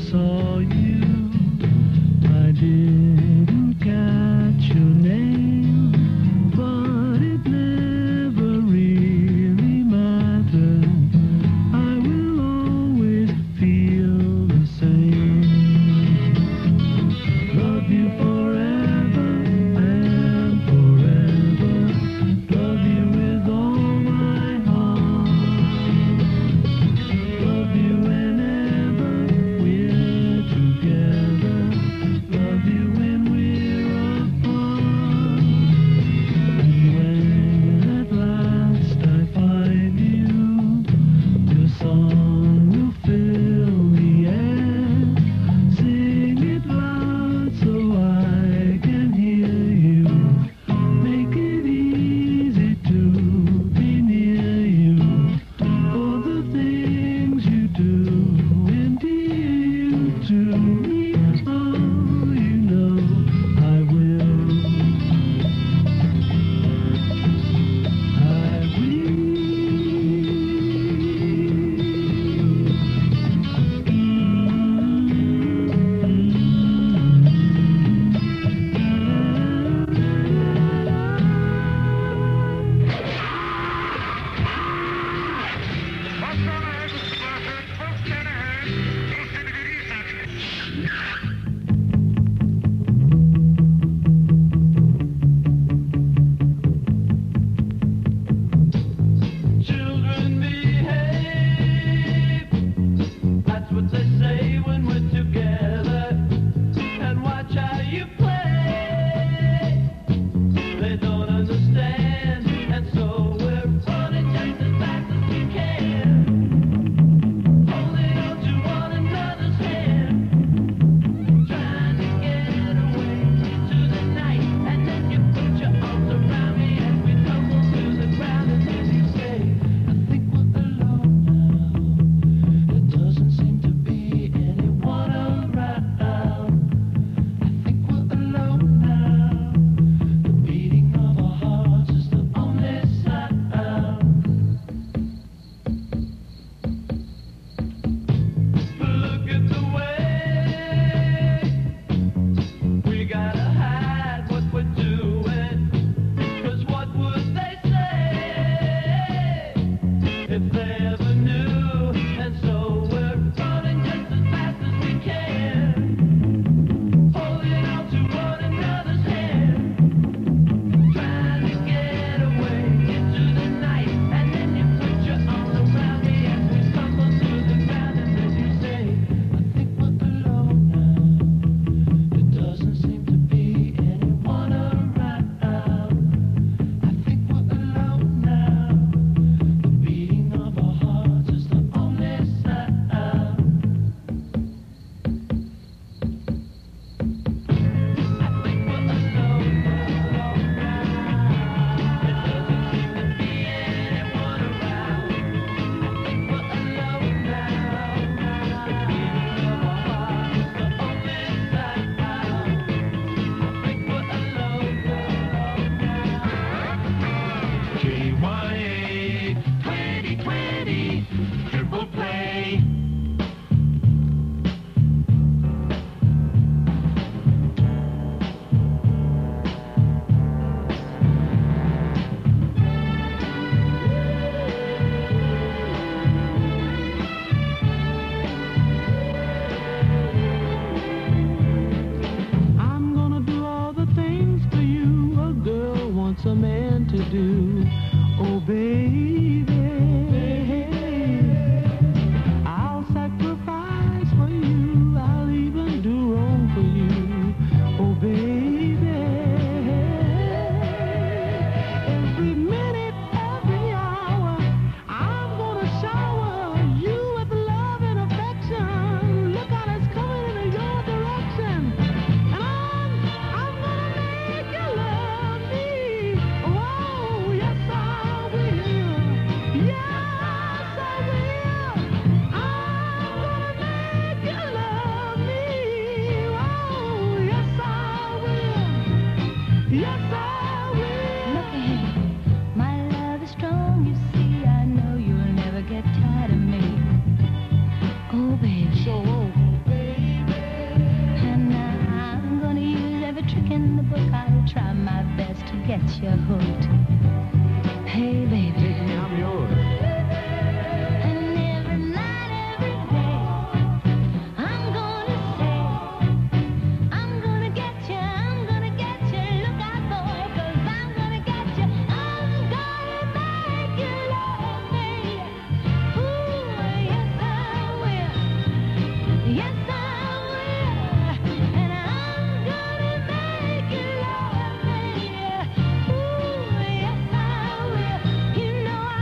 you hooked. Hey, baby. Take me, I'm yours. And every night, every day, I'm gonna say, I'm gonna get you, look out, boy, 'cause I'm gonna get you, I'm gonna make you love me. Ooh, yes I will, yes I will, and I'm gonna make you love me. Ooh, yes I will, you know I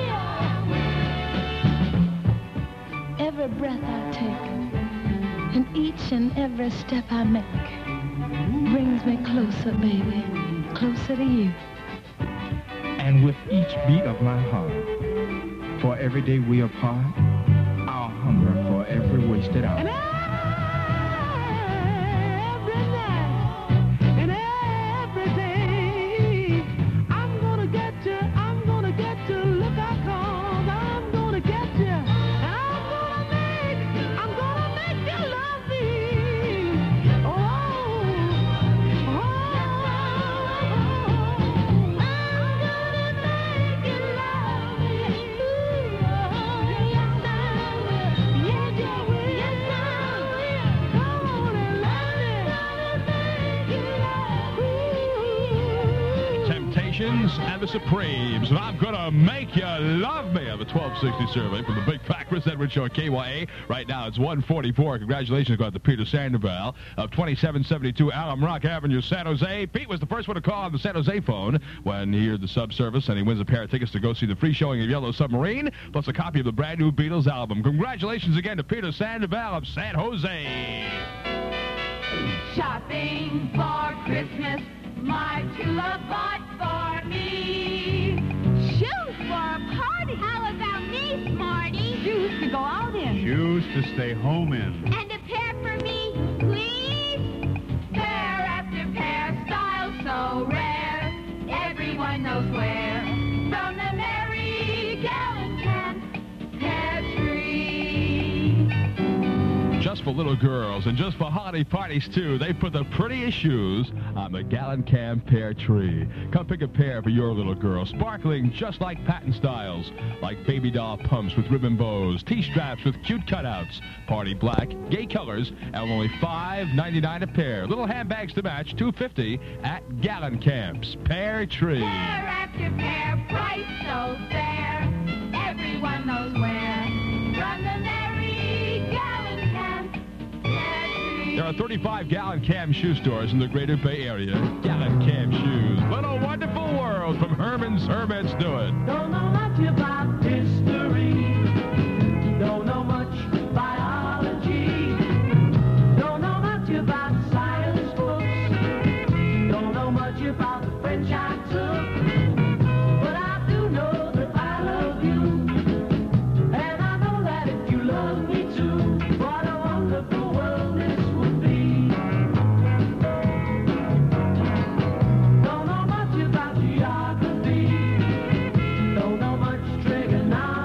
will. Every breath I take, and each and every step I make, brings me closer, baby, closer to you. And with each beat of my heart, for every day we apart, I'll hunger for every wasted hour. And every night, and every day, I'm gonna get you, look out, 'cause I'm gonna get you, and I'm gonna make you love me. Oh, Temptations and the Supremes. And I'm gonna make you love me of a 1260 survey from the Big Fat Chris Edwards Show at KYA. Right now it's 144. Congratulations go out to Peter Sandoval of 2772 Alum Rock Avenue, San Jose. Pete was the first one to call on the San Jose phone when he heard the subservice, and he wins a pair of tickets to go see the free showing of Yellow Submarine, plus a copy of the brand new Beatles album. Congratulations again to Peter Sandoval of San Jose. Shopping for Christmas, my true love bought for me. Shoes for a party. How about me, Smarty? Shoes to go out in. Shoes to stay home in. And a pair for me, please. Pair after pair, style so rare. Everyone knows where. From the Mary Gallican Pear Tree. Just for little girls and just for holiday parties, too, they put the prettiest shoes on the Gallencamp Pear Tree. Come pick a pair for your little girl, sparkling just like patent styles, like baby doll pumps with ribbon bows, T-straps with cute cutouts, party black, gay colors, and only $5.99 a pair. Little handbags to match, $2.50 at Gallencamp's Pear Tree. Pair after pair, price so fair. Everyone knows where. From the Mary Gallican Pear Tree. There are 35 Gallencamp shoe stores in the greater Bay Area. Gallencamp shoes. What a wonderful world from Herman's Hermits Do It. Don't know much about history. Don't know much biology. Don't know much about science books. Don't know much about the French I took. But I do know that I love you. And I know that if you love me too, what a wonderful world this would be. Don't know much about geography. Don't know much trigonometry.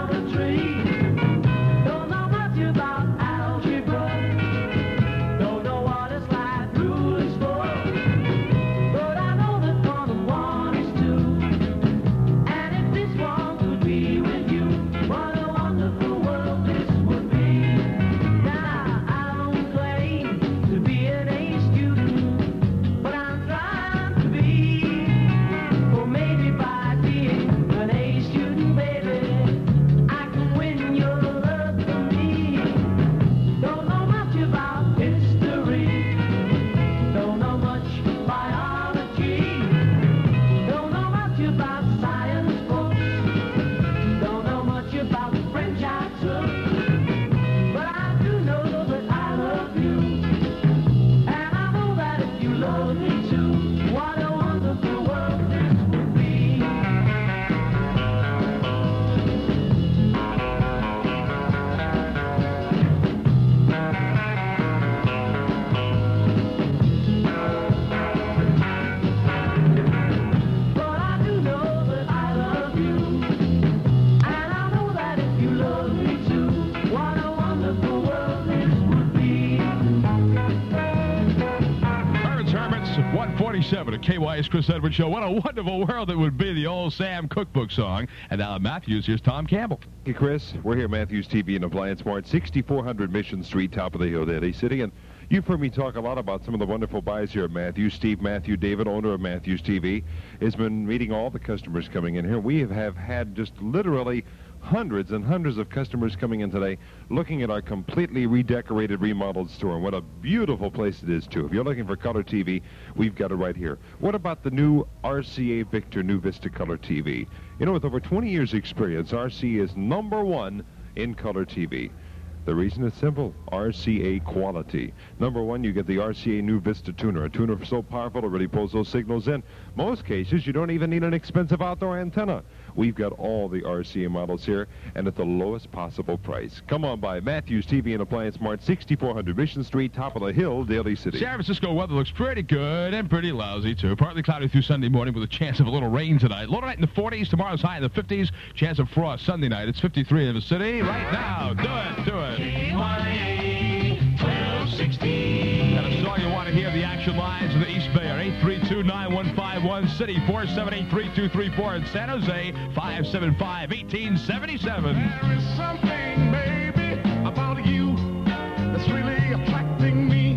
147 at KY's Chris Edwards Show. What a wonderful world it would be, the old Sam Cookbook song. And now Matthews, here's Tom Campbell. Hey, Chris. We're here at Matthews TV and Appliance Mart, 6400 Mission Street, top of the hill, Daly City. And you've heard me talk a lot about some of the wonderful buys here at Matthews. Steve Matthew David, owner of Matthews TV, has been meeting all the customers coming in here. We have had just literally hundreds and hundreds of customers coming in today looking at our completely redecorated, remodeled store. And what a beautiful place it is, too. If you're looking for color TV, we've got it right here. What about the new RCA Victor New Vista Color TV? You know, with over 20 years' experience, RCA is #1 in color TV. The reason is simple, RCA quality. #1, you get the RCA New Vista tuner, a tuner so powerful it really pulls those signals in. Most cases, you don't even need an expensive outdoor antenna. We've got all the RCA models here, and at the lowest possible price. Come on by Matthews TV and Appliance Mart, 6400 Mission Street, top of the hill, Daly City. San Francisco weather looks pretty good and pretty lousy, too. Partly cloudy through Sunday morning with a chance of a little rain tonight. Low tonight in the 40s, tomorrow's high in the 50s. Chance of frost Sunday night. It's 53 in the city. Right now, do it. KYA 1260. Got a song you want to hear, the action lines of the East Bay are 832-9151, City 478-3234, and San Jose 575-1877. There is something, baby, about you that's really attracting me.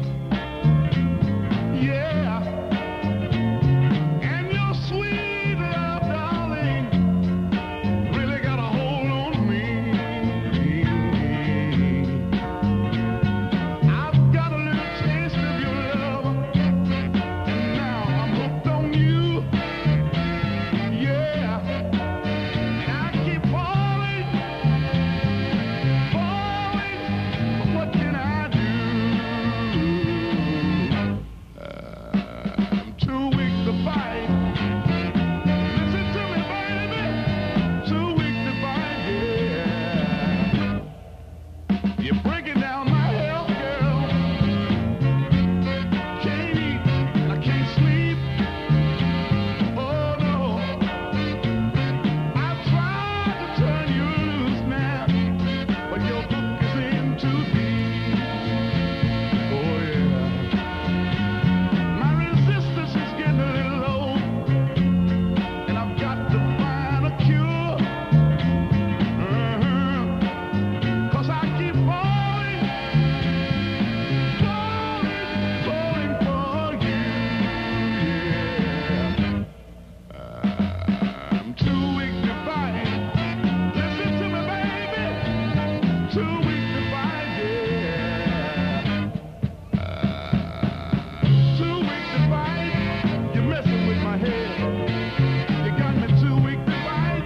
Yeah. And your sweet love, darling, really got a hold on me. I've got a little taste of your love, and now I'm hooked on you. Yeah. And I keep falling. What can I do? I'm too weak to fight. Listen to me, baby. Too weak to fight, yeah. You're breaking down my health, girl. Can't eat and I can't sleep. Oh, no. I've tried to turn you loose now, but your hook is in too deep. Oh, yeah. My resistance is getting a little low, and I've got to find a cure. 'Cause I keep falling for you. Yeah. I'm too weak to fight. Listen to me, baby. Too weak to fight, yeah. Too weak to fight. You're messing with my head. You got me too weak to fight.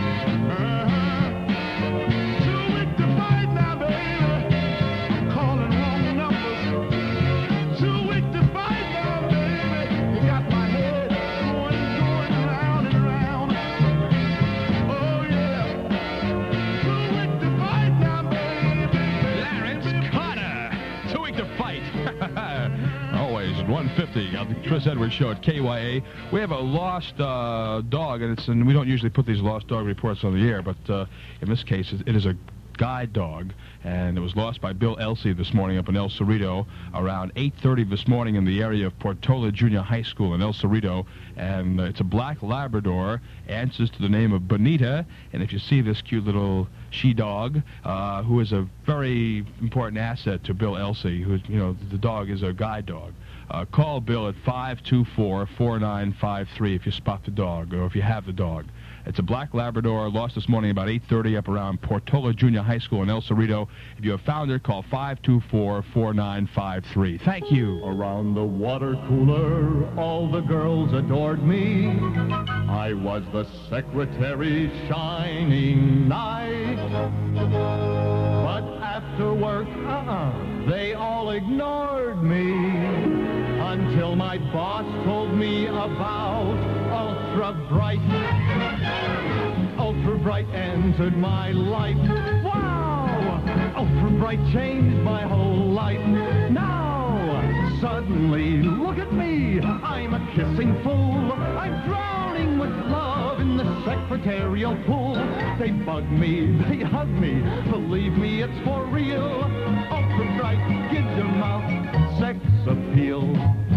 Too weak to fight now, baby. I'm calling wrong numbers. Too weak to fight now, baby. You got my head going round and round. Oh, yeah. Too weak to fight now, baby. Clarence Carter, too weak to fight. Always at 150 on the Chris Edwards Show at KYA. We have a lost dog, and we don't usually put these lost dog reports on the air, but in this case, it is a guide dog, and it was lost by Bill Elsey this morning up in El Cerrito around 8:30 this morning in the area of Portola Junior High School in El Cerrito, and it's a black Labrador, answers to the name of Bonita, and if you see this cute little she-dog, who is a very important asset to Bill Elsey, who, you know, the dog is a guide dog. Call Bill at 524-4953 if you spot the dog or if you have the dog. It's a black Labrador, lost this morning about 8:30 up around Portola Junior High School in El Cerrito. If you have found her, call 524-4953. Thank you. Around the water cooler, all the girls adored me. I was the secretary's shining knight. But after work, they all ignored me. Until my boss told me about Ultra Bright. Ultra Bright entered my life. Wow! Ultra Bright changed my whole life. Now, suddenly, look at me. I'm a kissing fool. I'm drowning with love in the secretarial pool. They bug me, they hug me. Believe me, it's for real. Ultra Bright gives your mouth sex appeal. Ultra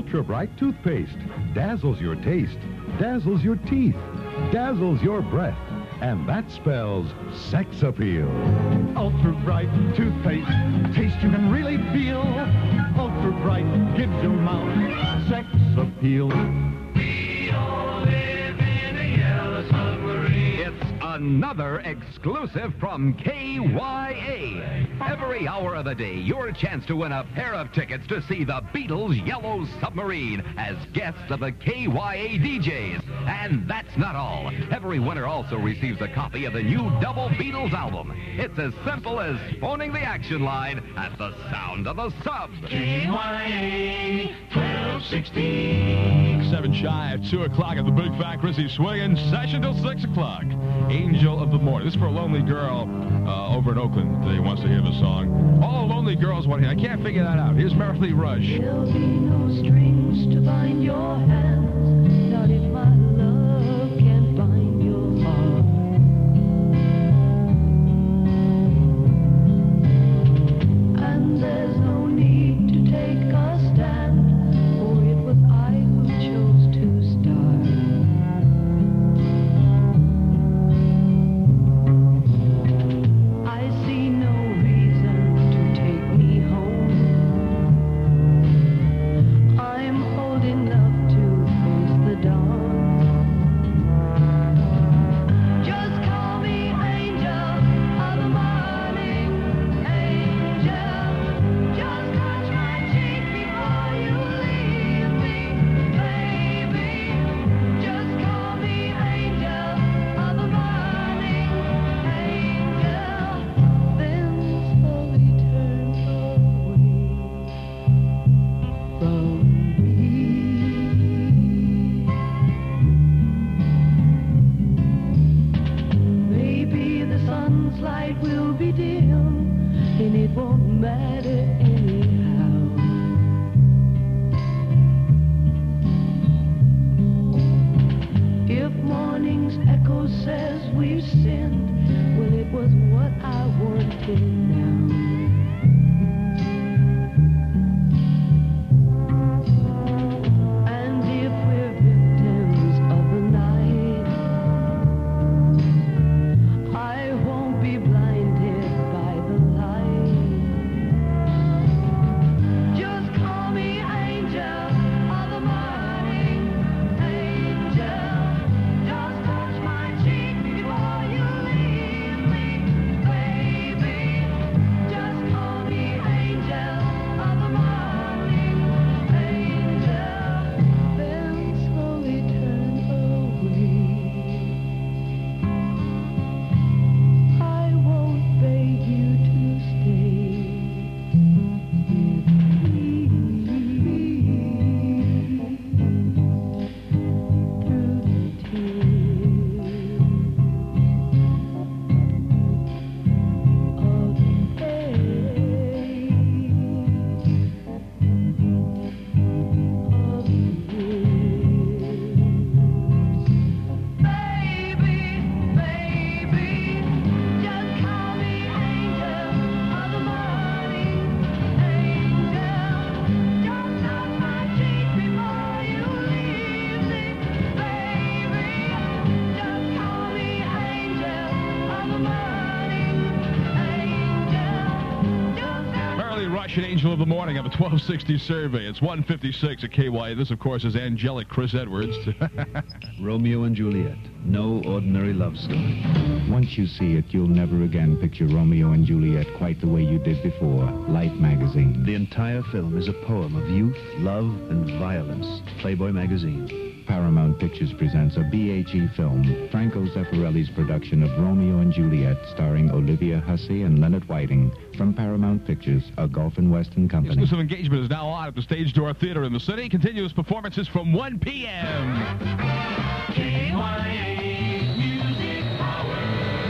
Ultra Bright toothpaste. Dazzles your taste, dazzles your teeth, dazzles your breath. And that spells sex appeal. Ultra Bright toothpaste, taste you can really feel. Ultra Bright gives your mouth sex appeal. We all live in a yellow submarine. It's another exclusive from KYA. Every hour of the day, your chance to win a pair of tickets to see the Beatles' Yellow Submarine as guests of the KYA DJs. And that's not all. Every winner also receives a copy of the new Double Beatles album. It's as simple as phoning the action line at the sound of the sub. KYA 1260. 7 shy of 2 o'clock at the Big Fat Chrissy Swinging session till 6 o'clock. Angel of the Morning. This is for a lonely girl over in Oakland that wants to hear the song. All lonely girls want to hear. I can't figure that out. Here's Merrily Rush. There'll be no strings to bind your hands, not if my love can't bind your heart. And there's no need to take a stand, for it was I who chose to start. I see no reason to take me home. I'm old enough to face the dawn. Just call me angel of the morning, angel. Just touch my cheek before you leave me, baby. Just call me angel of the morning, angel. Then slowly turn away from maybe the sun's light will be dim, and it won't matter anyhow. If morning's echo says we've sinned, well, it was what I wanted now. And if we're victims of the night, I won't be blinded by the light. Just call me angel of the morning, angel. Just touch my cheek before you leave me, baby. Just call me angel of the morning, angel. Then slowly turn away. I won't beg you to stay with me through the tears of Merrily Rush and Angel of the Morning of a 1260 survey. It's 156 at KYA. This, of course, is angelic Chris Edwards. Romeo and Juliet, no ordinary love story. Once you see it, you'll never again picture Romeo and Juliet quite the way you did before. Life magazine. The entire film is a poem of youth, love, and violence. Playboy magazine. Paramount Pictures presents a BHE film, Franco Zeffirelli's production of Romeo and Juliet, starring Olivia Hussey and Leonard Whiting, from Paramount Pictures, a Gulf and Western company. Exclusive engagement is now on at the Stage Door Theater in the city. Continuous performances from 1 p.m. KYA Music Power.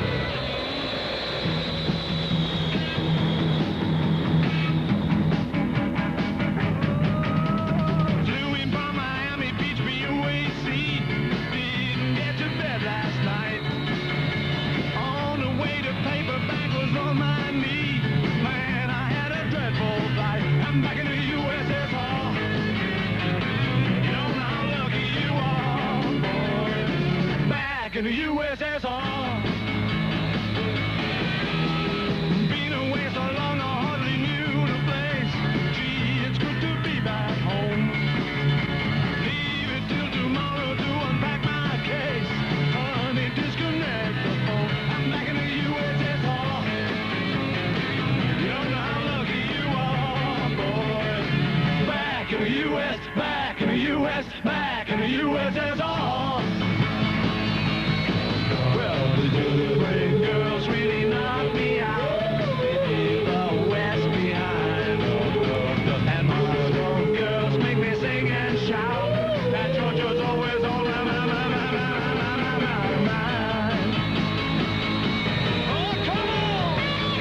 Flew in from Miami Beach, BUAC. Didn't get to bed last night. On the way to paperback was on my knee. Man, I had a dreadful flight. I'm back in the USSR. in the USSR. Been away so long, I hardly knew the place. Gee, it's good to be back home. Leave it till tomorrow to unpack my case. Honey, disconnect the phone. I'm back in the USSR. You don't know how lucky you are, boy. Back in the US, back in the US, back in the USSR. Well, the good girls really knocked me out. They leave the West behind. And Moscow girls make me sing and shout. That Georgia's always on my mind. Oh, come on!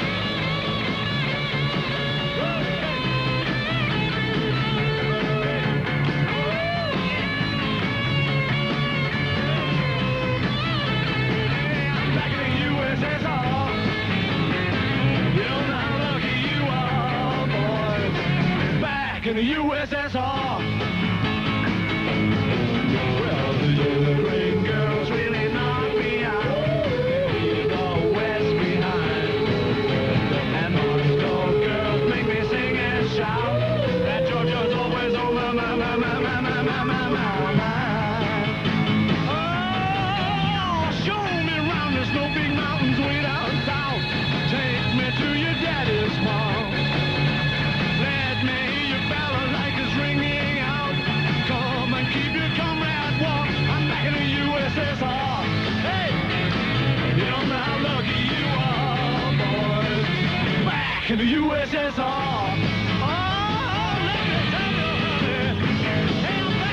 Back in the USSR. You don't know how lucky you are, boys. Back in the USSR. Well, the Ukraine girls really knocked me out. Leave the West behind. And Moscow girls make me sing and shout. That Georgia's always on my mind. Oh, show me around. There's no big mountains way down south. Take me to your daddy's farm. Let me hear your balalaikas ringing out. Come and keep your comrade warm. I'm back in the USSR. Hey, you don't know how lucky you are, boys. Back in the USSR. Oh, let me tell you, honey. Hey, I'm back.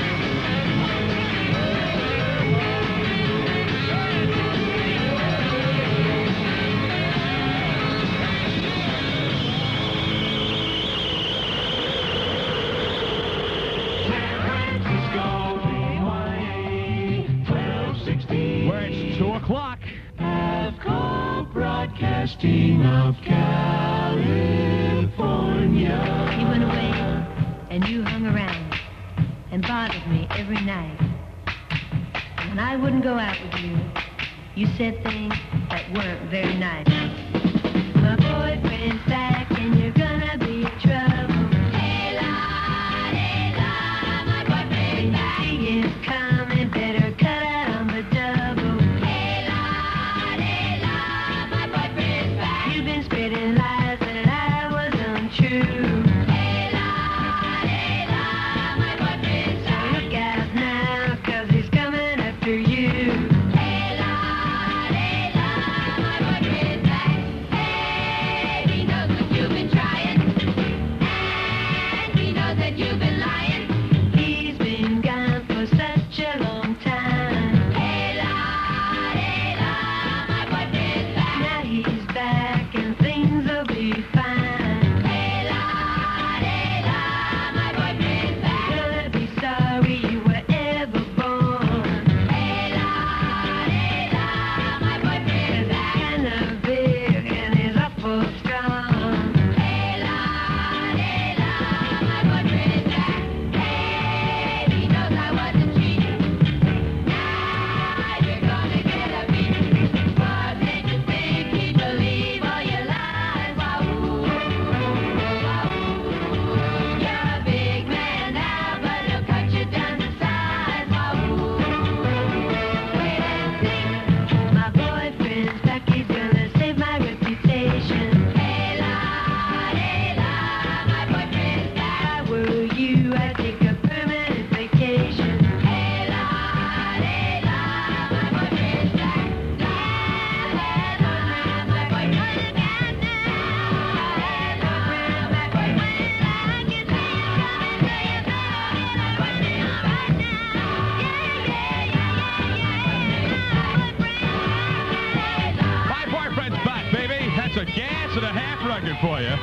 Where it's 2 o'clock. Avco Broadcasting of California. You went away and you hung around and bothered me every night. And when I wouldn't go out with you, you said things that weren't very nice. My boyfriend's back and you're gonna be in trouble. Hey la, my boyfriend's back. He is coming, better cut out on the double. Hey la, my boyfriend's back. You've been spreading lies that I was untrue. Hey la, my boyfriend's back. So look out now, 'cause he's coming after you. Hey la, my boyfriend's back. Hey, he knows what you've been trying, and he knows that you've been lying. He's been gone for such a long time. Hey la, my boyfriend's back. Now he's back and things will be fine. Hey la, my boyfriend's back. Gonna be sorry you were ever born. Hey la, my boyfriend's back. Kind of big and he's awful strong. Hey la, my boyfriend's back. Hey, he knows I wasn't cheating. Now you're gonna get a beating. What made you think he'd believe all your lies? Wahoo, you're a big man now, but he'll cut you down to size. Wahoo, wait and see. My boyfriend's back, he's gonna save my reputation. Hey la, my boyfriend's back. If I were you, I'd take a permanent vacation. Hey la, my boyfriend's back. My boyfriend's back now. My boyfriend's back. You say he's coming, say he's back. My boyfriend's back now. My boyfriend's back, baby. That's a gas and a half record for you.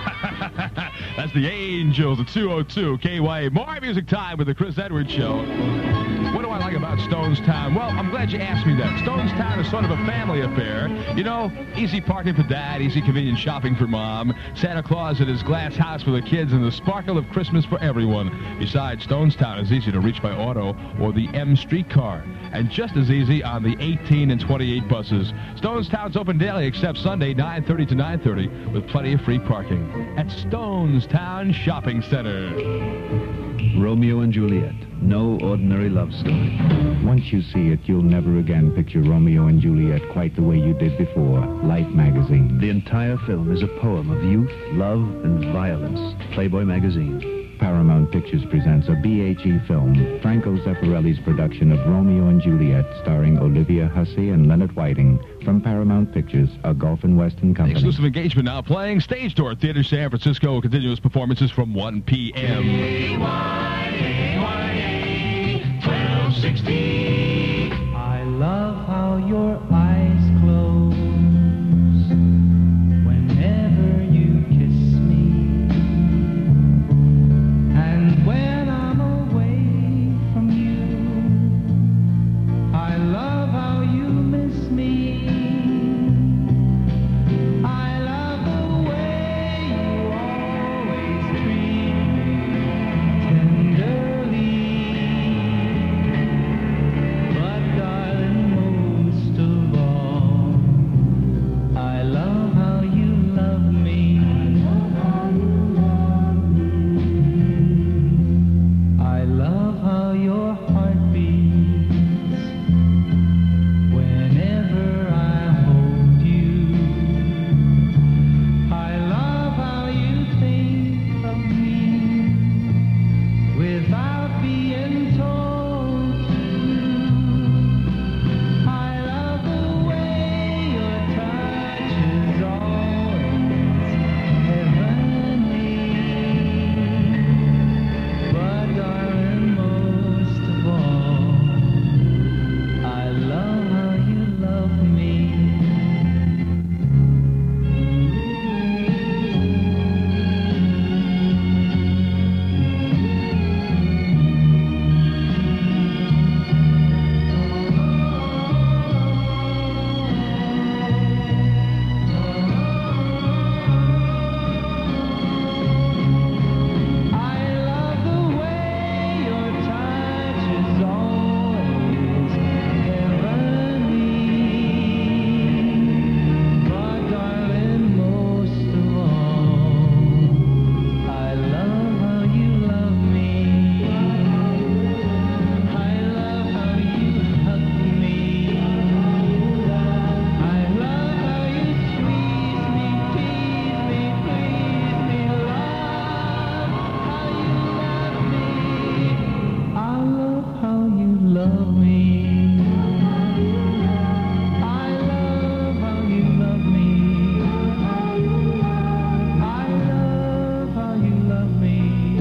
That's the Angels at 202 KYA. More music time with the Chris Edwards Show. What do I like about Stonestown? Well, I'm glad you asked me that. Stonestown is sort of a family affair. You know, easy parking for Dad, easy convenient shopping for Mom, Santa Claus at his glass house for the kids, and the sparkle of Christmas for everyone. Besides, Stonestown is easy to reach by auto or the M streetcar, and just as easy on the 18 and 28 buses. Stonestown's open daily except Sunday, 9:30 to 9:30, with plenty of free parking at Stonestown Shopping Center. Romeo and Juliet. No ordinary love story. Once you see it, you'll never again picture Romeo and Juliet quite the way you did before. Life magazine. The entire film is a poem of youth, love, and violence. Playboy magazine. Paramount Pictures presents a BHE film, Franco Zeffirelli's production of Romeo and Juliet, starring Olivia Hussey and Leonard Whiting, from Paramount Pictures, a Gulf and Western company. Exclusive engagement now playing. Stage Door Theater, San Francisco. Continuous performances from 1 p.m. I love how your eyes close whenever you kiss me, and when I'm away from you, I love how you miss me. I love the way you always treat me tenderly. But darling, most of all, I love how you love me. I love how your heart beats whenever I hold you. I love how you think of me without being told to. I love the way your touch is always heavenly. But darling, most of all, I love how you love me. I love the way your touch is always heavenly. But darling, most of all, I love how you love me. I love how you hug me. I love how you squeeze me, tease me, please me, love how you love me. I love how you love me. I love how you love me. I love how you love me.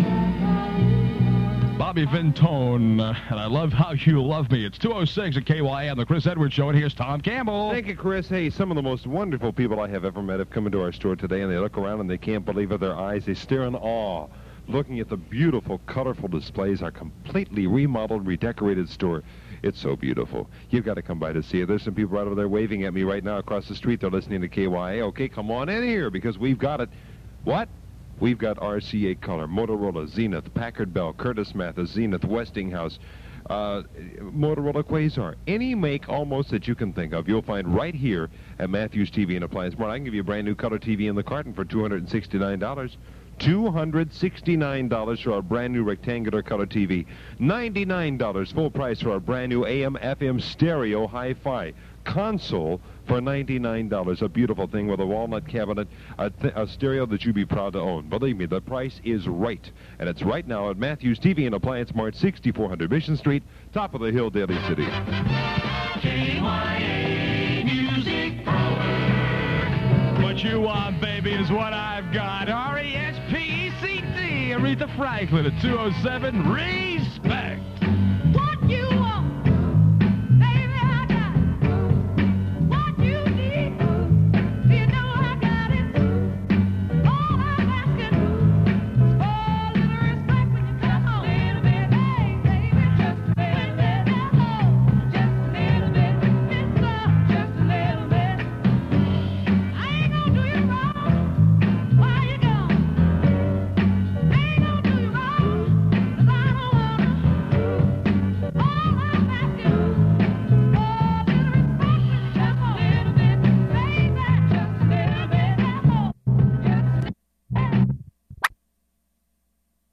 Bobby Vintone, and I love how you love me. It's 2:06 at KYA on the Chris Edwards Show, and here's Tom Campbell. Thank you, Chris. Hey, some of the most wonderful people I have ever met have come into our store today, and they look around and they can't believe it. Their eyes, they stare in awe, looking at the beautiful, colorful displays, our completely remodeled, redecorated store. It's so beautiful. You've got to come by to see it. There's some people right over there waving at me right now across the street. They're listening to KYA. Okay, come on in here, because we've got it. What? We've got RCA Color, Motorola, Zenith, Packard Bell, Curtis Mathis, Zenith, Westinghouse, Motorola Quasar. Any make almost that you can think of, you'll find right here at Matthews TV and Appliance Mart. I can give you a brand new color TV in the carton for $269. $269 for our brand new rectangular color TV. $99 full price for our brand new AM/FM stereo hi-fi console for $99. A beautiful thing with a walnut cabinet, a stereo that you'd be proud to own. Believe me, the price is right. And it's right now at Matthews TV and Appliance Mart, 6400 Mission Street, top of the hill, Daly City. KYA Music Power. What you want, baby, is what I've got. R-E-S-P-E-C-T, Aretha Franklin at 207 Reed.